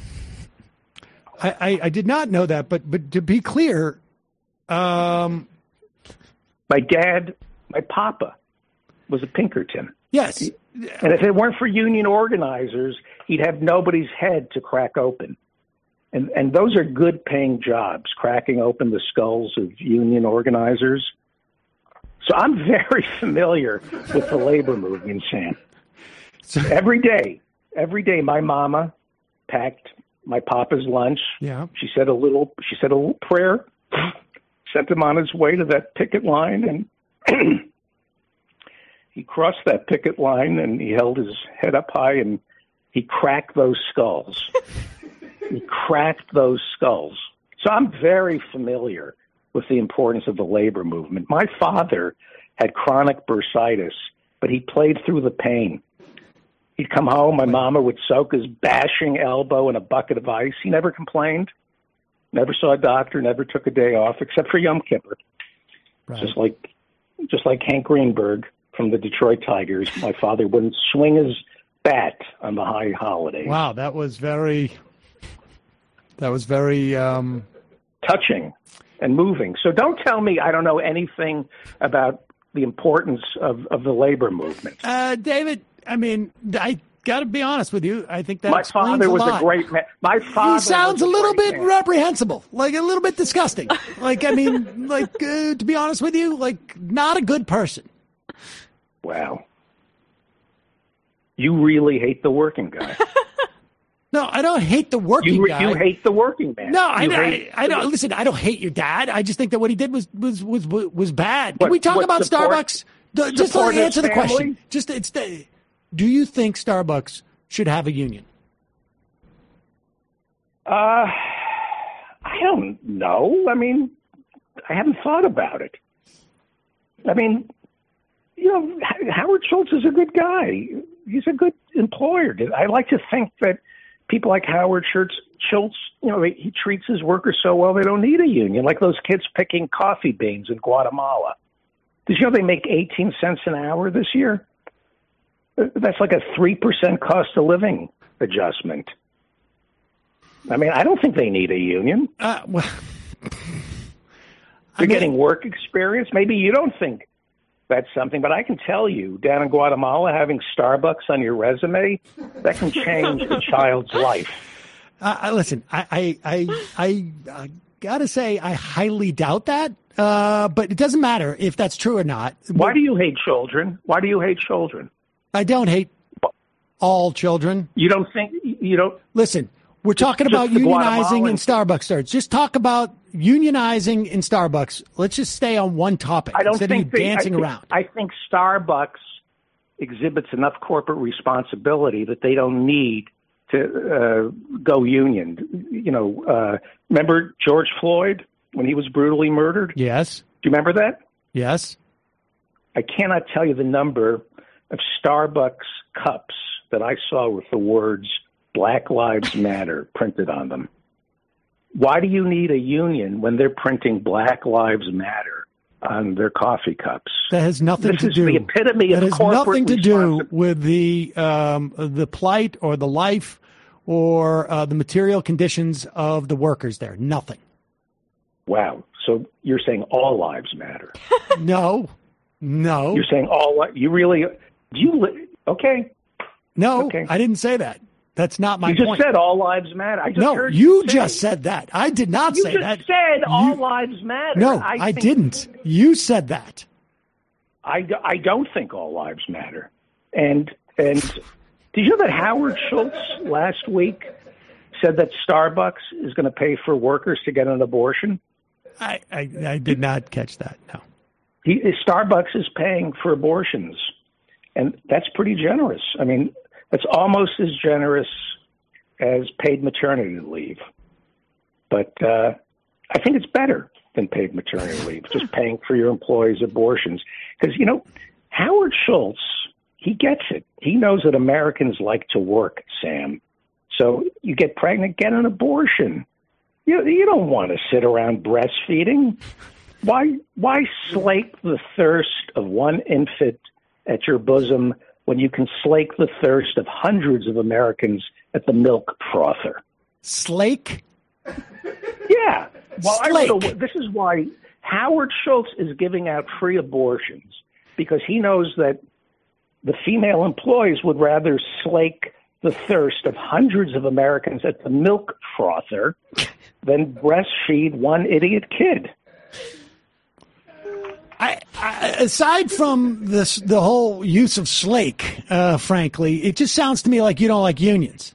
I, I, I did not know that, but but to be clear, um, my dad, my papa, was a Pinkerton. Yes. And if it weren't for union organizers, he'd have nobody's head to crack open. And and those are good paying jobs, cracking open the skulls of union organizers. So I'm very familiar with the labor movement, Sam. So every day, every day my mama packed my papa's lunch. Yeah. She said a little she said a little prayer, sent him on his way to that picket line, and he crossed that picket line and he held his head up high and he cracked those skulls. He cracked those skulls. So I'm very familiar with the importance of the labor movement. My father had chronic bursitis, but he played through the pain. He'd come home, my mama would soak his bashing elbow in a bucket of ice. He never complained. Never saw a doctor, never took a day off, except for Yom Kippur. Right. Just like just like Hank Greenberg from the Detroit Tigers, my father wouldn't swing his bat on the high holidays. Wow, that was very, that was very um... touching and moving. So don't tell me I don't know anything about the importance of, of the labor movement. Uh, David, I mean, I got to be honest with you. I think that my explains father a was lot. a great man. My father He sounds was a little bit man. reprehensible, like a little bit disgusting. Like, I mean, like, uh, to be honest with you, like, not a good person. Wow. You really hate the working guy. No, I don't hate the working you, guy. You hate the working man. No, I, You I, hate I don't. the- Listen, I don't hate your dad. I just think that what he did was was was was bad. Can What- we talk what about support- Starbucks? The- Just support his answer the family? question. Just it's the, do you think Starbucks should have a union? Uh, I don't know. I mean, I haven't thought about it. I mean, you know, H- Howard Schultz is a good guy. He's a good employer. I like to think that people like Howard Schultz, Schultz, you know, he treats his workers so well they don't need a union, like those kids picking coffee beans in Guatemala. Did you know they make eighteen cents an hour this year? That's like a three percent cost of living adjustment. I mean, I don't think they need a union. Uh, well, They're I mean, getting work experience. Maybe you don't think that's something, but I can tell you, down in Guatemala, having Starbucks on your resume, that can change a child's life. Uh, I- listen, I, I, I, I, I gotta say, I highly doubt that. Uh, but it doesn't matter if that's true or not. Why do you hate children? Why do you hate children? I don't hate all children. You don't think you don't listen. We're talking just about the unionizing in Guatemalans. Starbucks stores. Just talk about unionizing in Starbucks. Let's just stay on one topic I don't instead think of you they- dancing I think, around. I think Starbucks exhibits enough corporate responsibility that they don't need to uh, go union. You know, uh, remember George Floyd when he was brutally murdered? Yes. Do you remember that? Yes. I cannot tell you the number of Starbucks cups that I saw with the words Black Lives Matter printed on them. Why do you need a union when they're printing Black Lives Matter on their coffee cups? That has nothing This to is do. the epitome that of has corporate nothing to do responsibility. with the um, the plight or the life or uh, the material conditions of the workers there. Nothing. Wow. So you're saying all lives matter? No. No. You're saying all li- you really do you li- okay? No, Okay. I didn't say that. That's not my you just point. said all lives matter. I just no, heard you say just it. said that. I did not You say just that. said all You- lives matter. No, I, think- didn't. You said that. I, I don't think all lives matter. And and did you know that Howard Schultz last week said that Starbucks is going to pay for workers to get an abortion? I, I, I did not catch that. No. He, Starbucks is paying for abortions, and that's pretty generous. I mean, that's almost as generous as paid maternity leave. But uh, I think it's better than paid maternity leave, just paying for your employees' abortions. Because, you know, Howard Schultz, he gets it. He knows that Americans like to work, Sam. So you get pregnant, get an abortion. You, you don't want to sit around breastfeeding. Why, why slake the thirst of one infant at your bosom when you can slake the thirst of hundreds of Americans at the milk frother? Slake? Yeah. Well, I Slake. don't know. This is why Howard Schultz is giving out free abortions, because he knows that the female employees would rather slake the thirst of hundreds of Americans at the milk frother than breastfeed one idiot kid. I, I, aside from this, the whole use of slake, uh, frankly, it just sounds to me like you don't like unions.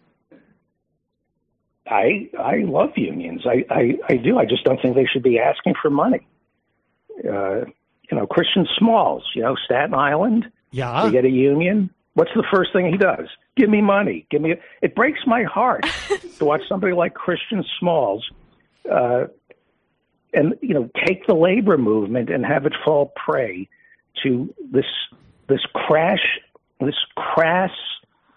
I I love unions. I, I, I do. I just don't think they should be asking for money. Uh, you know, Christian Smalls, you know, Staten Island. Yeah. They get a union. What's the first thing he does? Give me money. Give me. It breaks my heart to watch somebody like Christian Smalls, uh, and you know, take the labor movement and have it fall prey to this this crash, this crass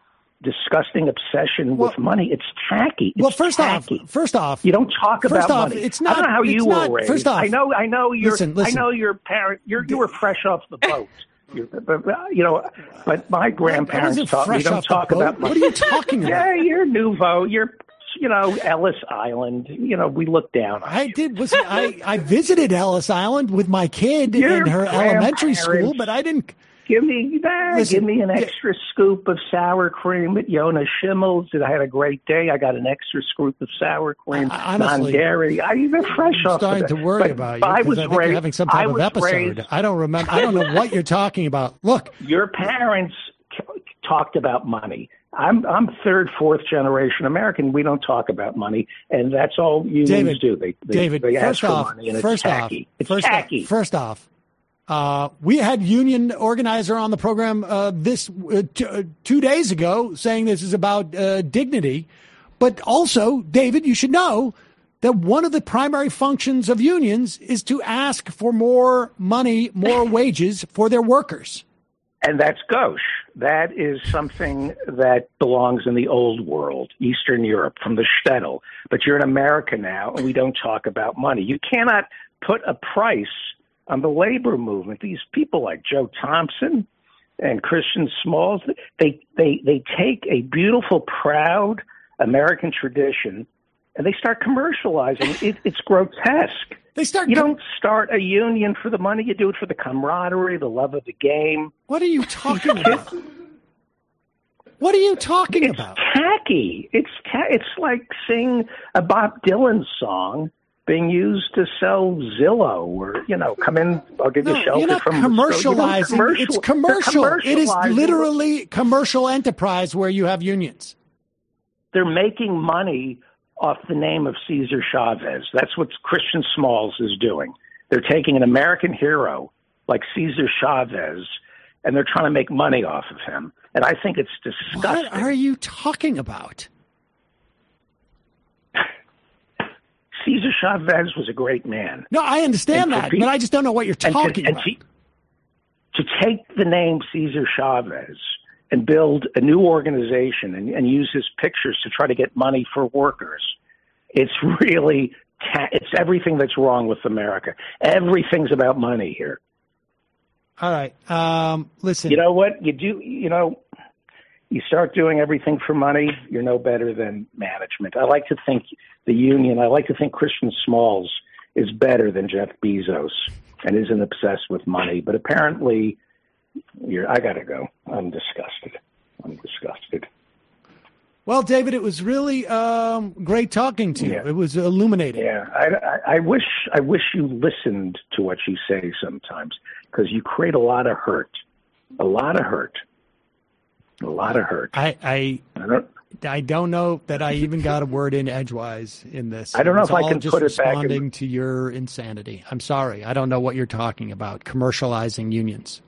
disgusting obsession with money. It's tacky. It's well, first tacky. off, first off, you don't talk first about off, money. It's not. I don't know how it's you not, were raised. First off, I know. I know you're. Listen, listen. I know your parent. You're, you were fresh off the boat. You're, but, you know, but my grandparents taught me don't talk about money. What are you talking about? Yeah, you're nouveau. You're, you know, Ellis Island. You know, we look down on I you. did. Was I? I visited Ellis Island with my kid Your in her elementary school, grandparents- but I didn't. Give me that. Listen, Give me an extra scoop of sour cream at Yona Schimmel's. I had a great day. I got an extra scoop of sour cream, I- honestly, non-dairy. I even fresh I'm off. starting of to that. worry But about you I because was I think raised, you're having some I type of was episode. raised- I don't remember. I don't know what you're talking about. Look, your parents c- talked about money. I'm I'm third, fourth generation American. We don't talk about money, and that's all unions David, do. They, they, David, they first ask for off, money, and first it's off, tacky. It's first tacky. off, first off, uh, we had union organizer on the program uh, this uh, t- uh, two days ago saying this is about uh, dignity, but also, David, you should know that one of the primary functions of unions is to ask for more money, more wages for their workers. And that's gauche. That is something that belongs in the old world, Eastern Europe, from the shtetl. But you're in America now, and we don't talk about money. You cannot put a price on the labor movement. These people like Joe Thompson and Christian Smalls, they they they take a beautiful, proud American tradition, and they start commercializing. It, it's grotesque. They start. You don't start a union for the money. You do it for the camaraderie, the love of the game. What are you talking about? What are you talking it's about? Tacky. It's ta- it's like singing a Bob Dylan song being used to sell Zillow, or you know, come in, I'll give No, you shelter you're not from commercializing. You know, commercial, it's commercial. they're It is commercializing. literally commercial enterprise where you have unions. They're making money off the name of Cesar Chavez. That's what Christian Smalls is doing. They're taking an American hero like Cesar Chavez, and they're trying to make money off of him. And I think it's disgusting. What are you talking about? Cesar Chavez was a great man. No, I understand And for that, pe- but I just don't know what you're and to- talking and about. To, to take the name Cesar Chavez and build a new organization and, and use his pictures to try to get money for workers, it's really ta- it's everything that's wrong with America. Everything's about money here. All right. Um, listen. You know what? You do, you know, you start doing everything for money, you're no better than management. I like to think the union, I like to think Christian Smalls is better than Jeff Bezos and isn't obsessed with money. But apparently, you're, I got to go. I'm disgusted. I'm disgusted. Well, David, it was really um, great talking to you. Yeah. It was illuminating. Yeah, I, I, I wish I wish you listened to what you say sometimes, because you create a lot of hurt, a lot of hurt, a lot of hurt. I I, I don't, I don't know that I even got a word in edgewise in this. I don't know It was if I all can just put it back in- responding to your insanity. I'm sorry. I don't know what you're talking about. Commercializing unions.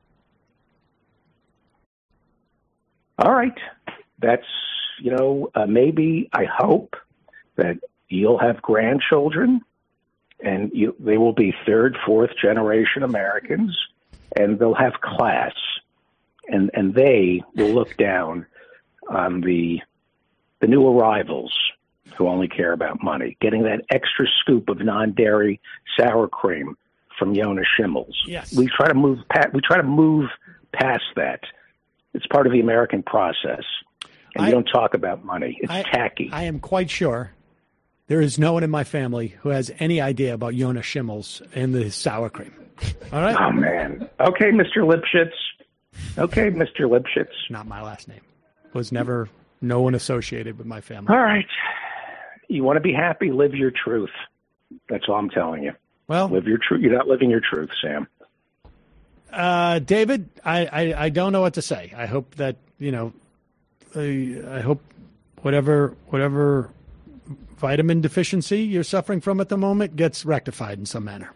All right, that's you know uh, maybe I hope that you'll have grandchildren, and you, they will be third, fourth generation Americans, and they'll have class, and and they will look down on the the new arrivals who only care about money, getting that extra scoop of non-dairy sour cream from Yona Schimmel's. Yes. We try to move pa- we try to move past that. It's part of the American process. And I- you don't talk about money. It's I, tacky. I am quite sure there is no one in my family who has any idea about Yona Schimmel's and the sour cream. All right? Oh, man. Okay, Mister Lipschitz. Okay, Mister Lipschitz. Not my last name. Was never, no one associated with my family. All right. You want to be happy, live your truth. That's all I'm telling you. Well, live your truth. You're not living your truth, Sam. Uh, David, I, I, I don't know what to say. I hope that, you know, I, I hope whatever whatever vitamin deficiency you're suffering from at the moment gets rectified in some manner.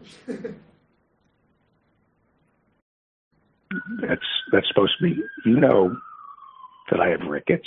That's that's supposed to be. You know that I have rickets.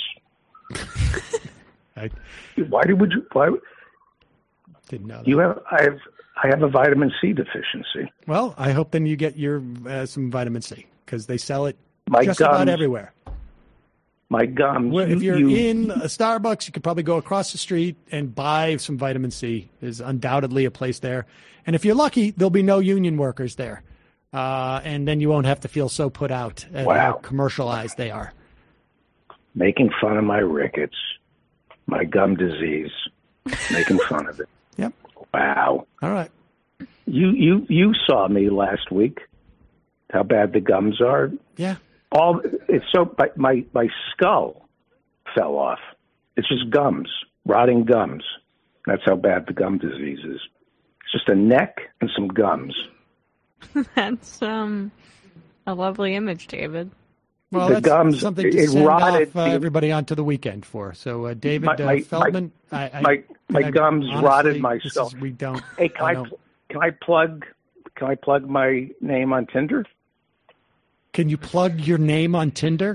I why would you? Why didn't know that. You have. I have. I have a vitamin C deficiency. Well, I hope then you get your uh, some vitamin C because they sell it My just gums, about everywhere. My gums. Well, if you- you're you- in a Starbucks, you could probably go across the street and buy some vitamin C. There's undoubtedly a place there. And if you're lucky, there'll be no union workers there. Uh, and then you won't have to feel so put out at Wow. how commercialized they are. making fun of my rickets, my gum disease, making fun of it. Yep. Wow. All right. You you you saw me last week. How bad the gums are. Yeah. All it's so my my, my skull fell off. It's just gums, rotting gums. That's how bad the gum disease is. It's just a neck and some gums. That's um a lovely image, David. Well, The that's gums, something to it send rotted off uh, the- everybody onto the weekend for. So, uh, David My- uh, my- Feldman, my- I, I, my my I- gums honestly, rotted my this skull. is- we don't. Hey, can I, don't- pl- can I plug can I plug my name on Tinder? Can you plug your name on Tinder?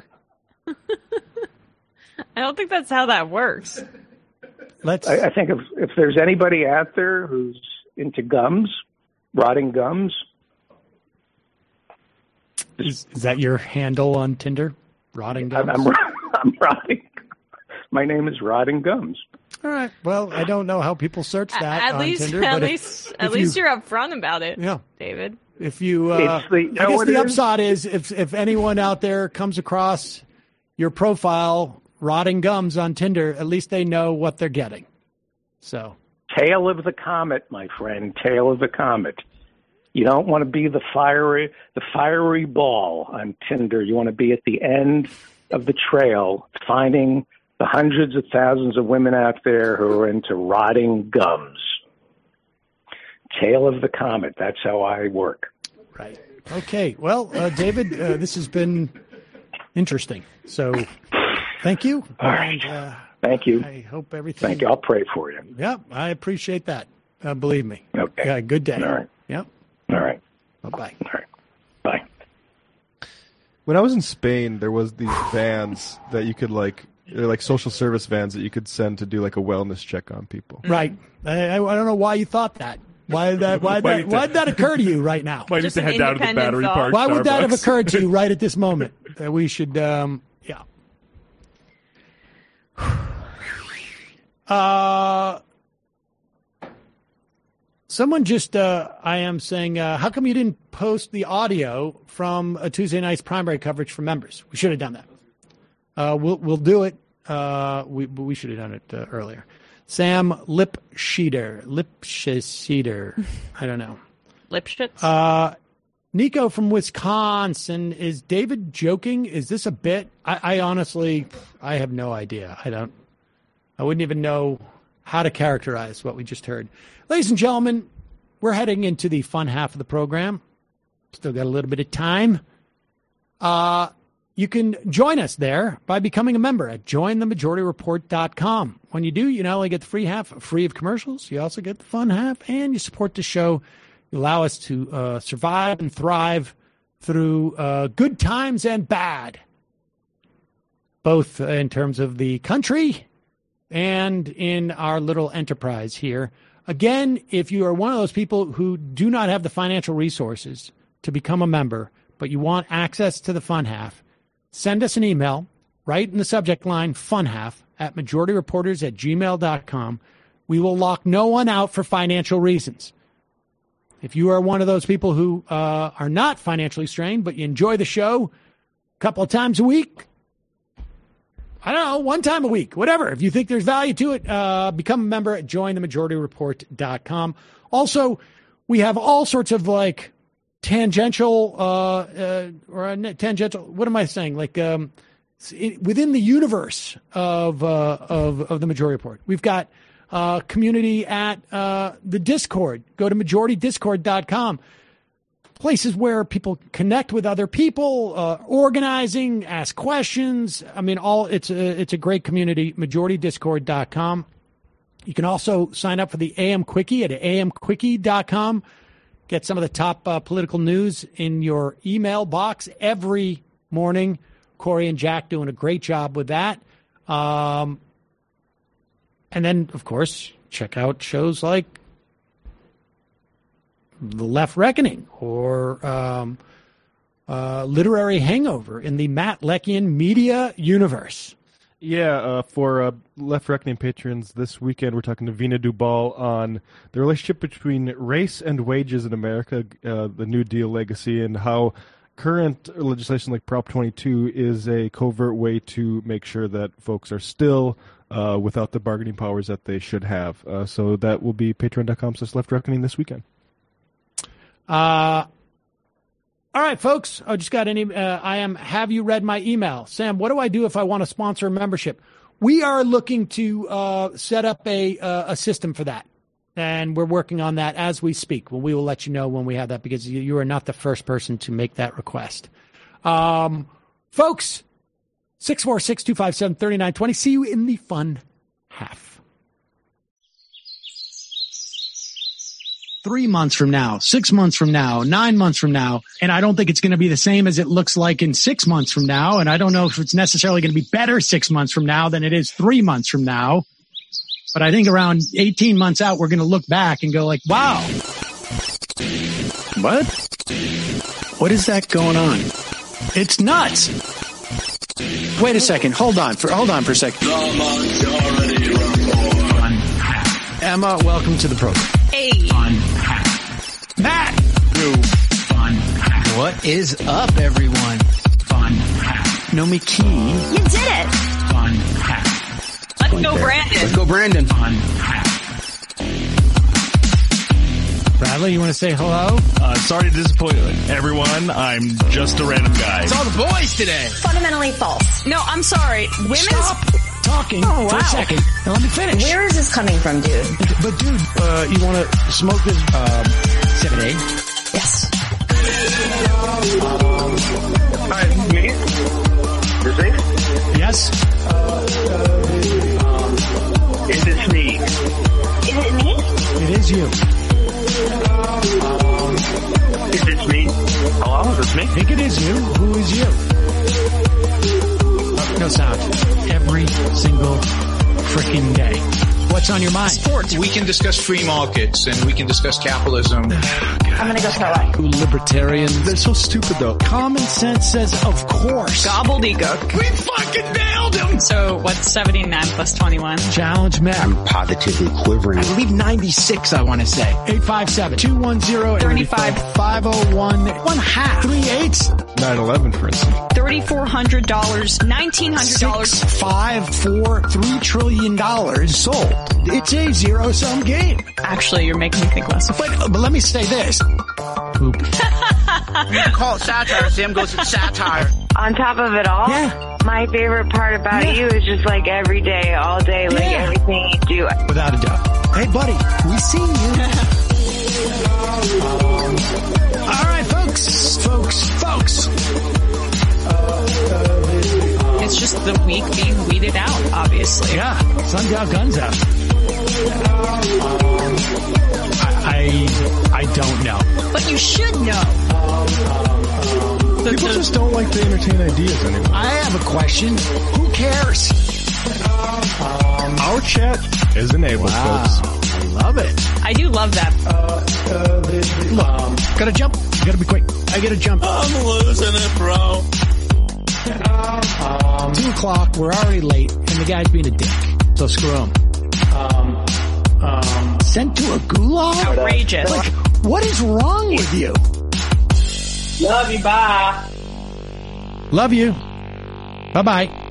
I don't think that's how that works. Let's. I, I think if if there's anybody out there who's into gums, rotting gums, Is, is that your handle on Tinder? Rotting gums. I'm, I'm, I'm rotting. My name is Rotting Gums. All right. Well, I don't know how people search that At on least, Tinder, at but if- least, if at least you, you're upfront about it. Yeah. David. If you, uh, It's the- you know I guess what the it is? upside is if if anyone out there comes across your profile, Rotting Gums on Tinder, at least they know what they're getting. So. Tail of the comet, my friend. Tail of the comet. You don't want to be the fiery, the fiery ball on Tinder. You want to be at the end of the trail, finding the hundreds of thousands of women out there who are into rotting gums. Tail of the comet. That's how I work. Right. Okay. Well, uh, David, uh, this has been interesting. So, thank you. All right. And, uh, Thank you. I hope everything. Thank you. I'll pray for you. Yeah, I appreciate that. Uh, believe me. Okay. Yeah, good day. All right. Yep. All right. Bye-bye. All right. Bye. When I was in Spain, there was these vans that you could like, they're like social service vans that you could send to do like a wellness check on people. Right. I, I I don't know why you thought that. Why did that? Why Why that? did Why that- did that occur to you right now? Might need to head down to the battery park. Why would that have Starbucks. occurred to you right at this moment? That we should, um, yeah. Uh, someone just, uh, I am saying, uh, how come you didn't post the audio from a Tuesday night's primary coverage for members? We should have done that. Uh, we'll we'll do it. Uh, we we should have done it uh, earlier. Sam Lipscheiter, Lipscheiter, I don't know. Lipschitz? Uh, Nico from Wisconsin. Is David joking? Is this a bit? I, I honestly, I have no idea. I don't. I wouldn't even know how to characterize what we just heard. Ladies and gentlemen, we're heading into the fun half of the program. Still got a little bit of time. Uh, you can join us there by becoming a member at join the majority report dot com. When you do, you not only get the free half free of commercials, you also get the fun half, and you support the show. You allow us to uh, survive and thrive through uh, good times and bad, both in terms of the country and in our little enterprise here. Again, if you are one of those people who do not have the financial resources to become a member, but you want access to the fun half, send us an email, write in the subject line, fun half, at majority reporters at gmail dot com. We will lock no one out for financial reasons. If you are one of those people who uh, are not financially strained, but you enjoy the show a couple of times a week, I don't know, one time a week, whatever. If you think there's value to it, uh, become a member at join the majority report dot com. Also, we have all sorts of like tangential, uh, uh, or uh, tangential, what am I saying? Like um, it, within the universe of, uh, of, of the Majority Report. We've got uh, community at uh, the Discord. Go to majority discord dot com. Places where people connect with other people, uh, organizing, ask questions. I mean, all it's a, it's a great community, majority discord dot com. You can also sign up for the A M Quickie at a m quickie dot com. Get some of the top uh, political news in your email box every morning. Corey and Jack doing a great job with that. Um, and then, of course, check out shows like The Left Reckoning or um, uh, literary hangover in the Matt Lekian media universe. Yeah, uh, for uh, Left Reckoning patrons, this weekend we're talking to Vina Dubal on the relationship between race and wages in America, uh, the New Deal legacy, and how current legislation like Prop twenty-two is a covert way to make sure that folks are still uh, without the bargaining powers that they should have. Uh, so that will be patreon.com slash Left Reckoning this weekend. Uh, all right, folks. I just got any. Uh, I am. Have you read my email, Sam? What do I do if I want to sponsor a membership? We are looking to uh, set up a uh, a system for that, and we're working on that as we speak. Well, we will let you know when we have that, because you, you are not the first person to make that request, um, folks. Six four six two five seven thirty nine twenty. See you in the fun half. Three months from now, six months from now, nine months from now, and I don't think it's going to be the same as it looks like in six months from now, and I don't know if it's necessarily going to be better six months from now than it is three months from now, but I think around eighteen months out, we're going to look back and go like, wow. What? What is that going on? It's nuts. Wait a second. Hold on for hold on for a second. Emma, welcome to the program. Hey. Matt. Yo. Fun. What is up, everyone? Fun. Nomi Key. You did it. Fun. Let's go, fair. Brandon. Let's go, Brandon. Fun. Bradley, you want to say hello? Uh, sorry to disappoint everyone. I'm just a random guy. It's all the boys today. Fundamentally false. No, I'm sorry. Women's Stop talking oh, wow. for a second. Now let me finish. Where is this coming from, dude? But dude, uh, you want to smoke this um, seven A? Yes. Hi, me? Is it? Yes. Is this me? Is it me? It is you. Is this me? Hello, is this me? I think it is you. Who is you? No sound. Every single freaking day. What's on your mind? Sports. We can discuss free markets and we can discuss capitalism. I'm gonna go start one. Libertarian. They're so stupid, though. Common sense says, of course. Gobbledygook. We fucking nailed him! So what's seventy-nine plus twenty-one? Challenge Matt. I'm positively quivering. I believe ninety-six, I want to say. eight five seven, two one zero, thirty-five, five oh one, one half, three eights. nine eleven, for instance. thirty-four hundred dollars, nineteen hundred dollars. Six, five, four, three trillion dollars sold. It's a zero-sum game. Actually, you're making me think less of it. But, but let me say this. Poop. You can call it satire. Sam goes, it's satire. On top of it all, yeah. my favorite part about yeah. you is just like every day, all day, like yeah. everything you do. Without a doubt. Hey, buddy, we see you. All right, folks, folks, folks. It's just the weak being weeded out, obviously. Yeah, sun's out, guns out. I, I, I don't know. But you should know. The, People the, just don't like to entertain ideas anymore. I have a question. Who cares? Our chat is enabled, wow. folks. I love it. I do love that. Look, gotta jump. Gotta be quick. I gotta jump. I'm losing it, bro. Um, Two o'clock. We're already late, and the guy's being a dick. So screw him. Um, um, sent to a gulag? Outrageous. Like, what is wrong with you? Love you, bye. Love you. Bye bye.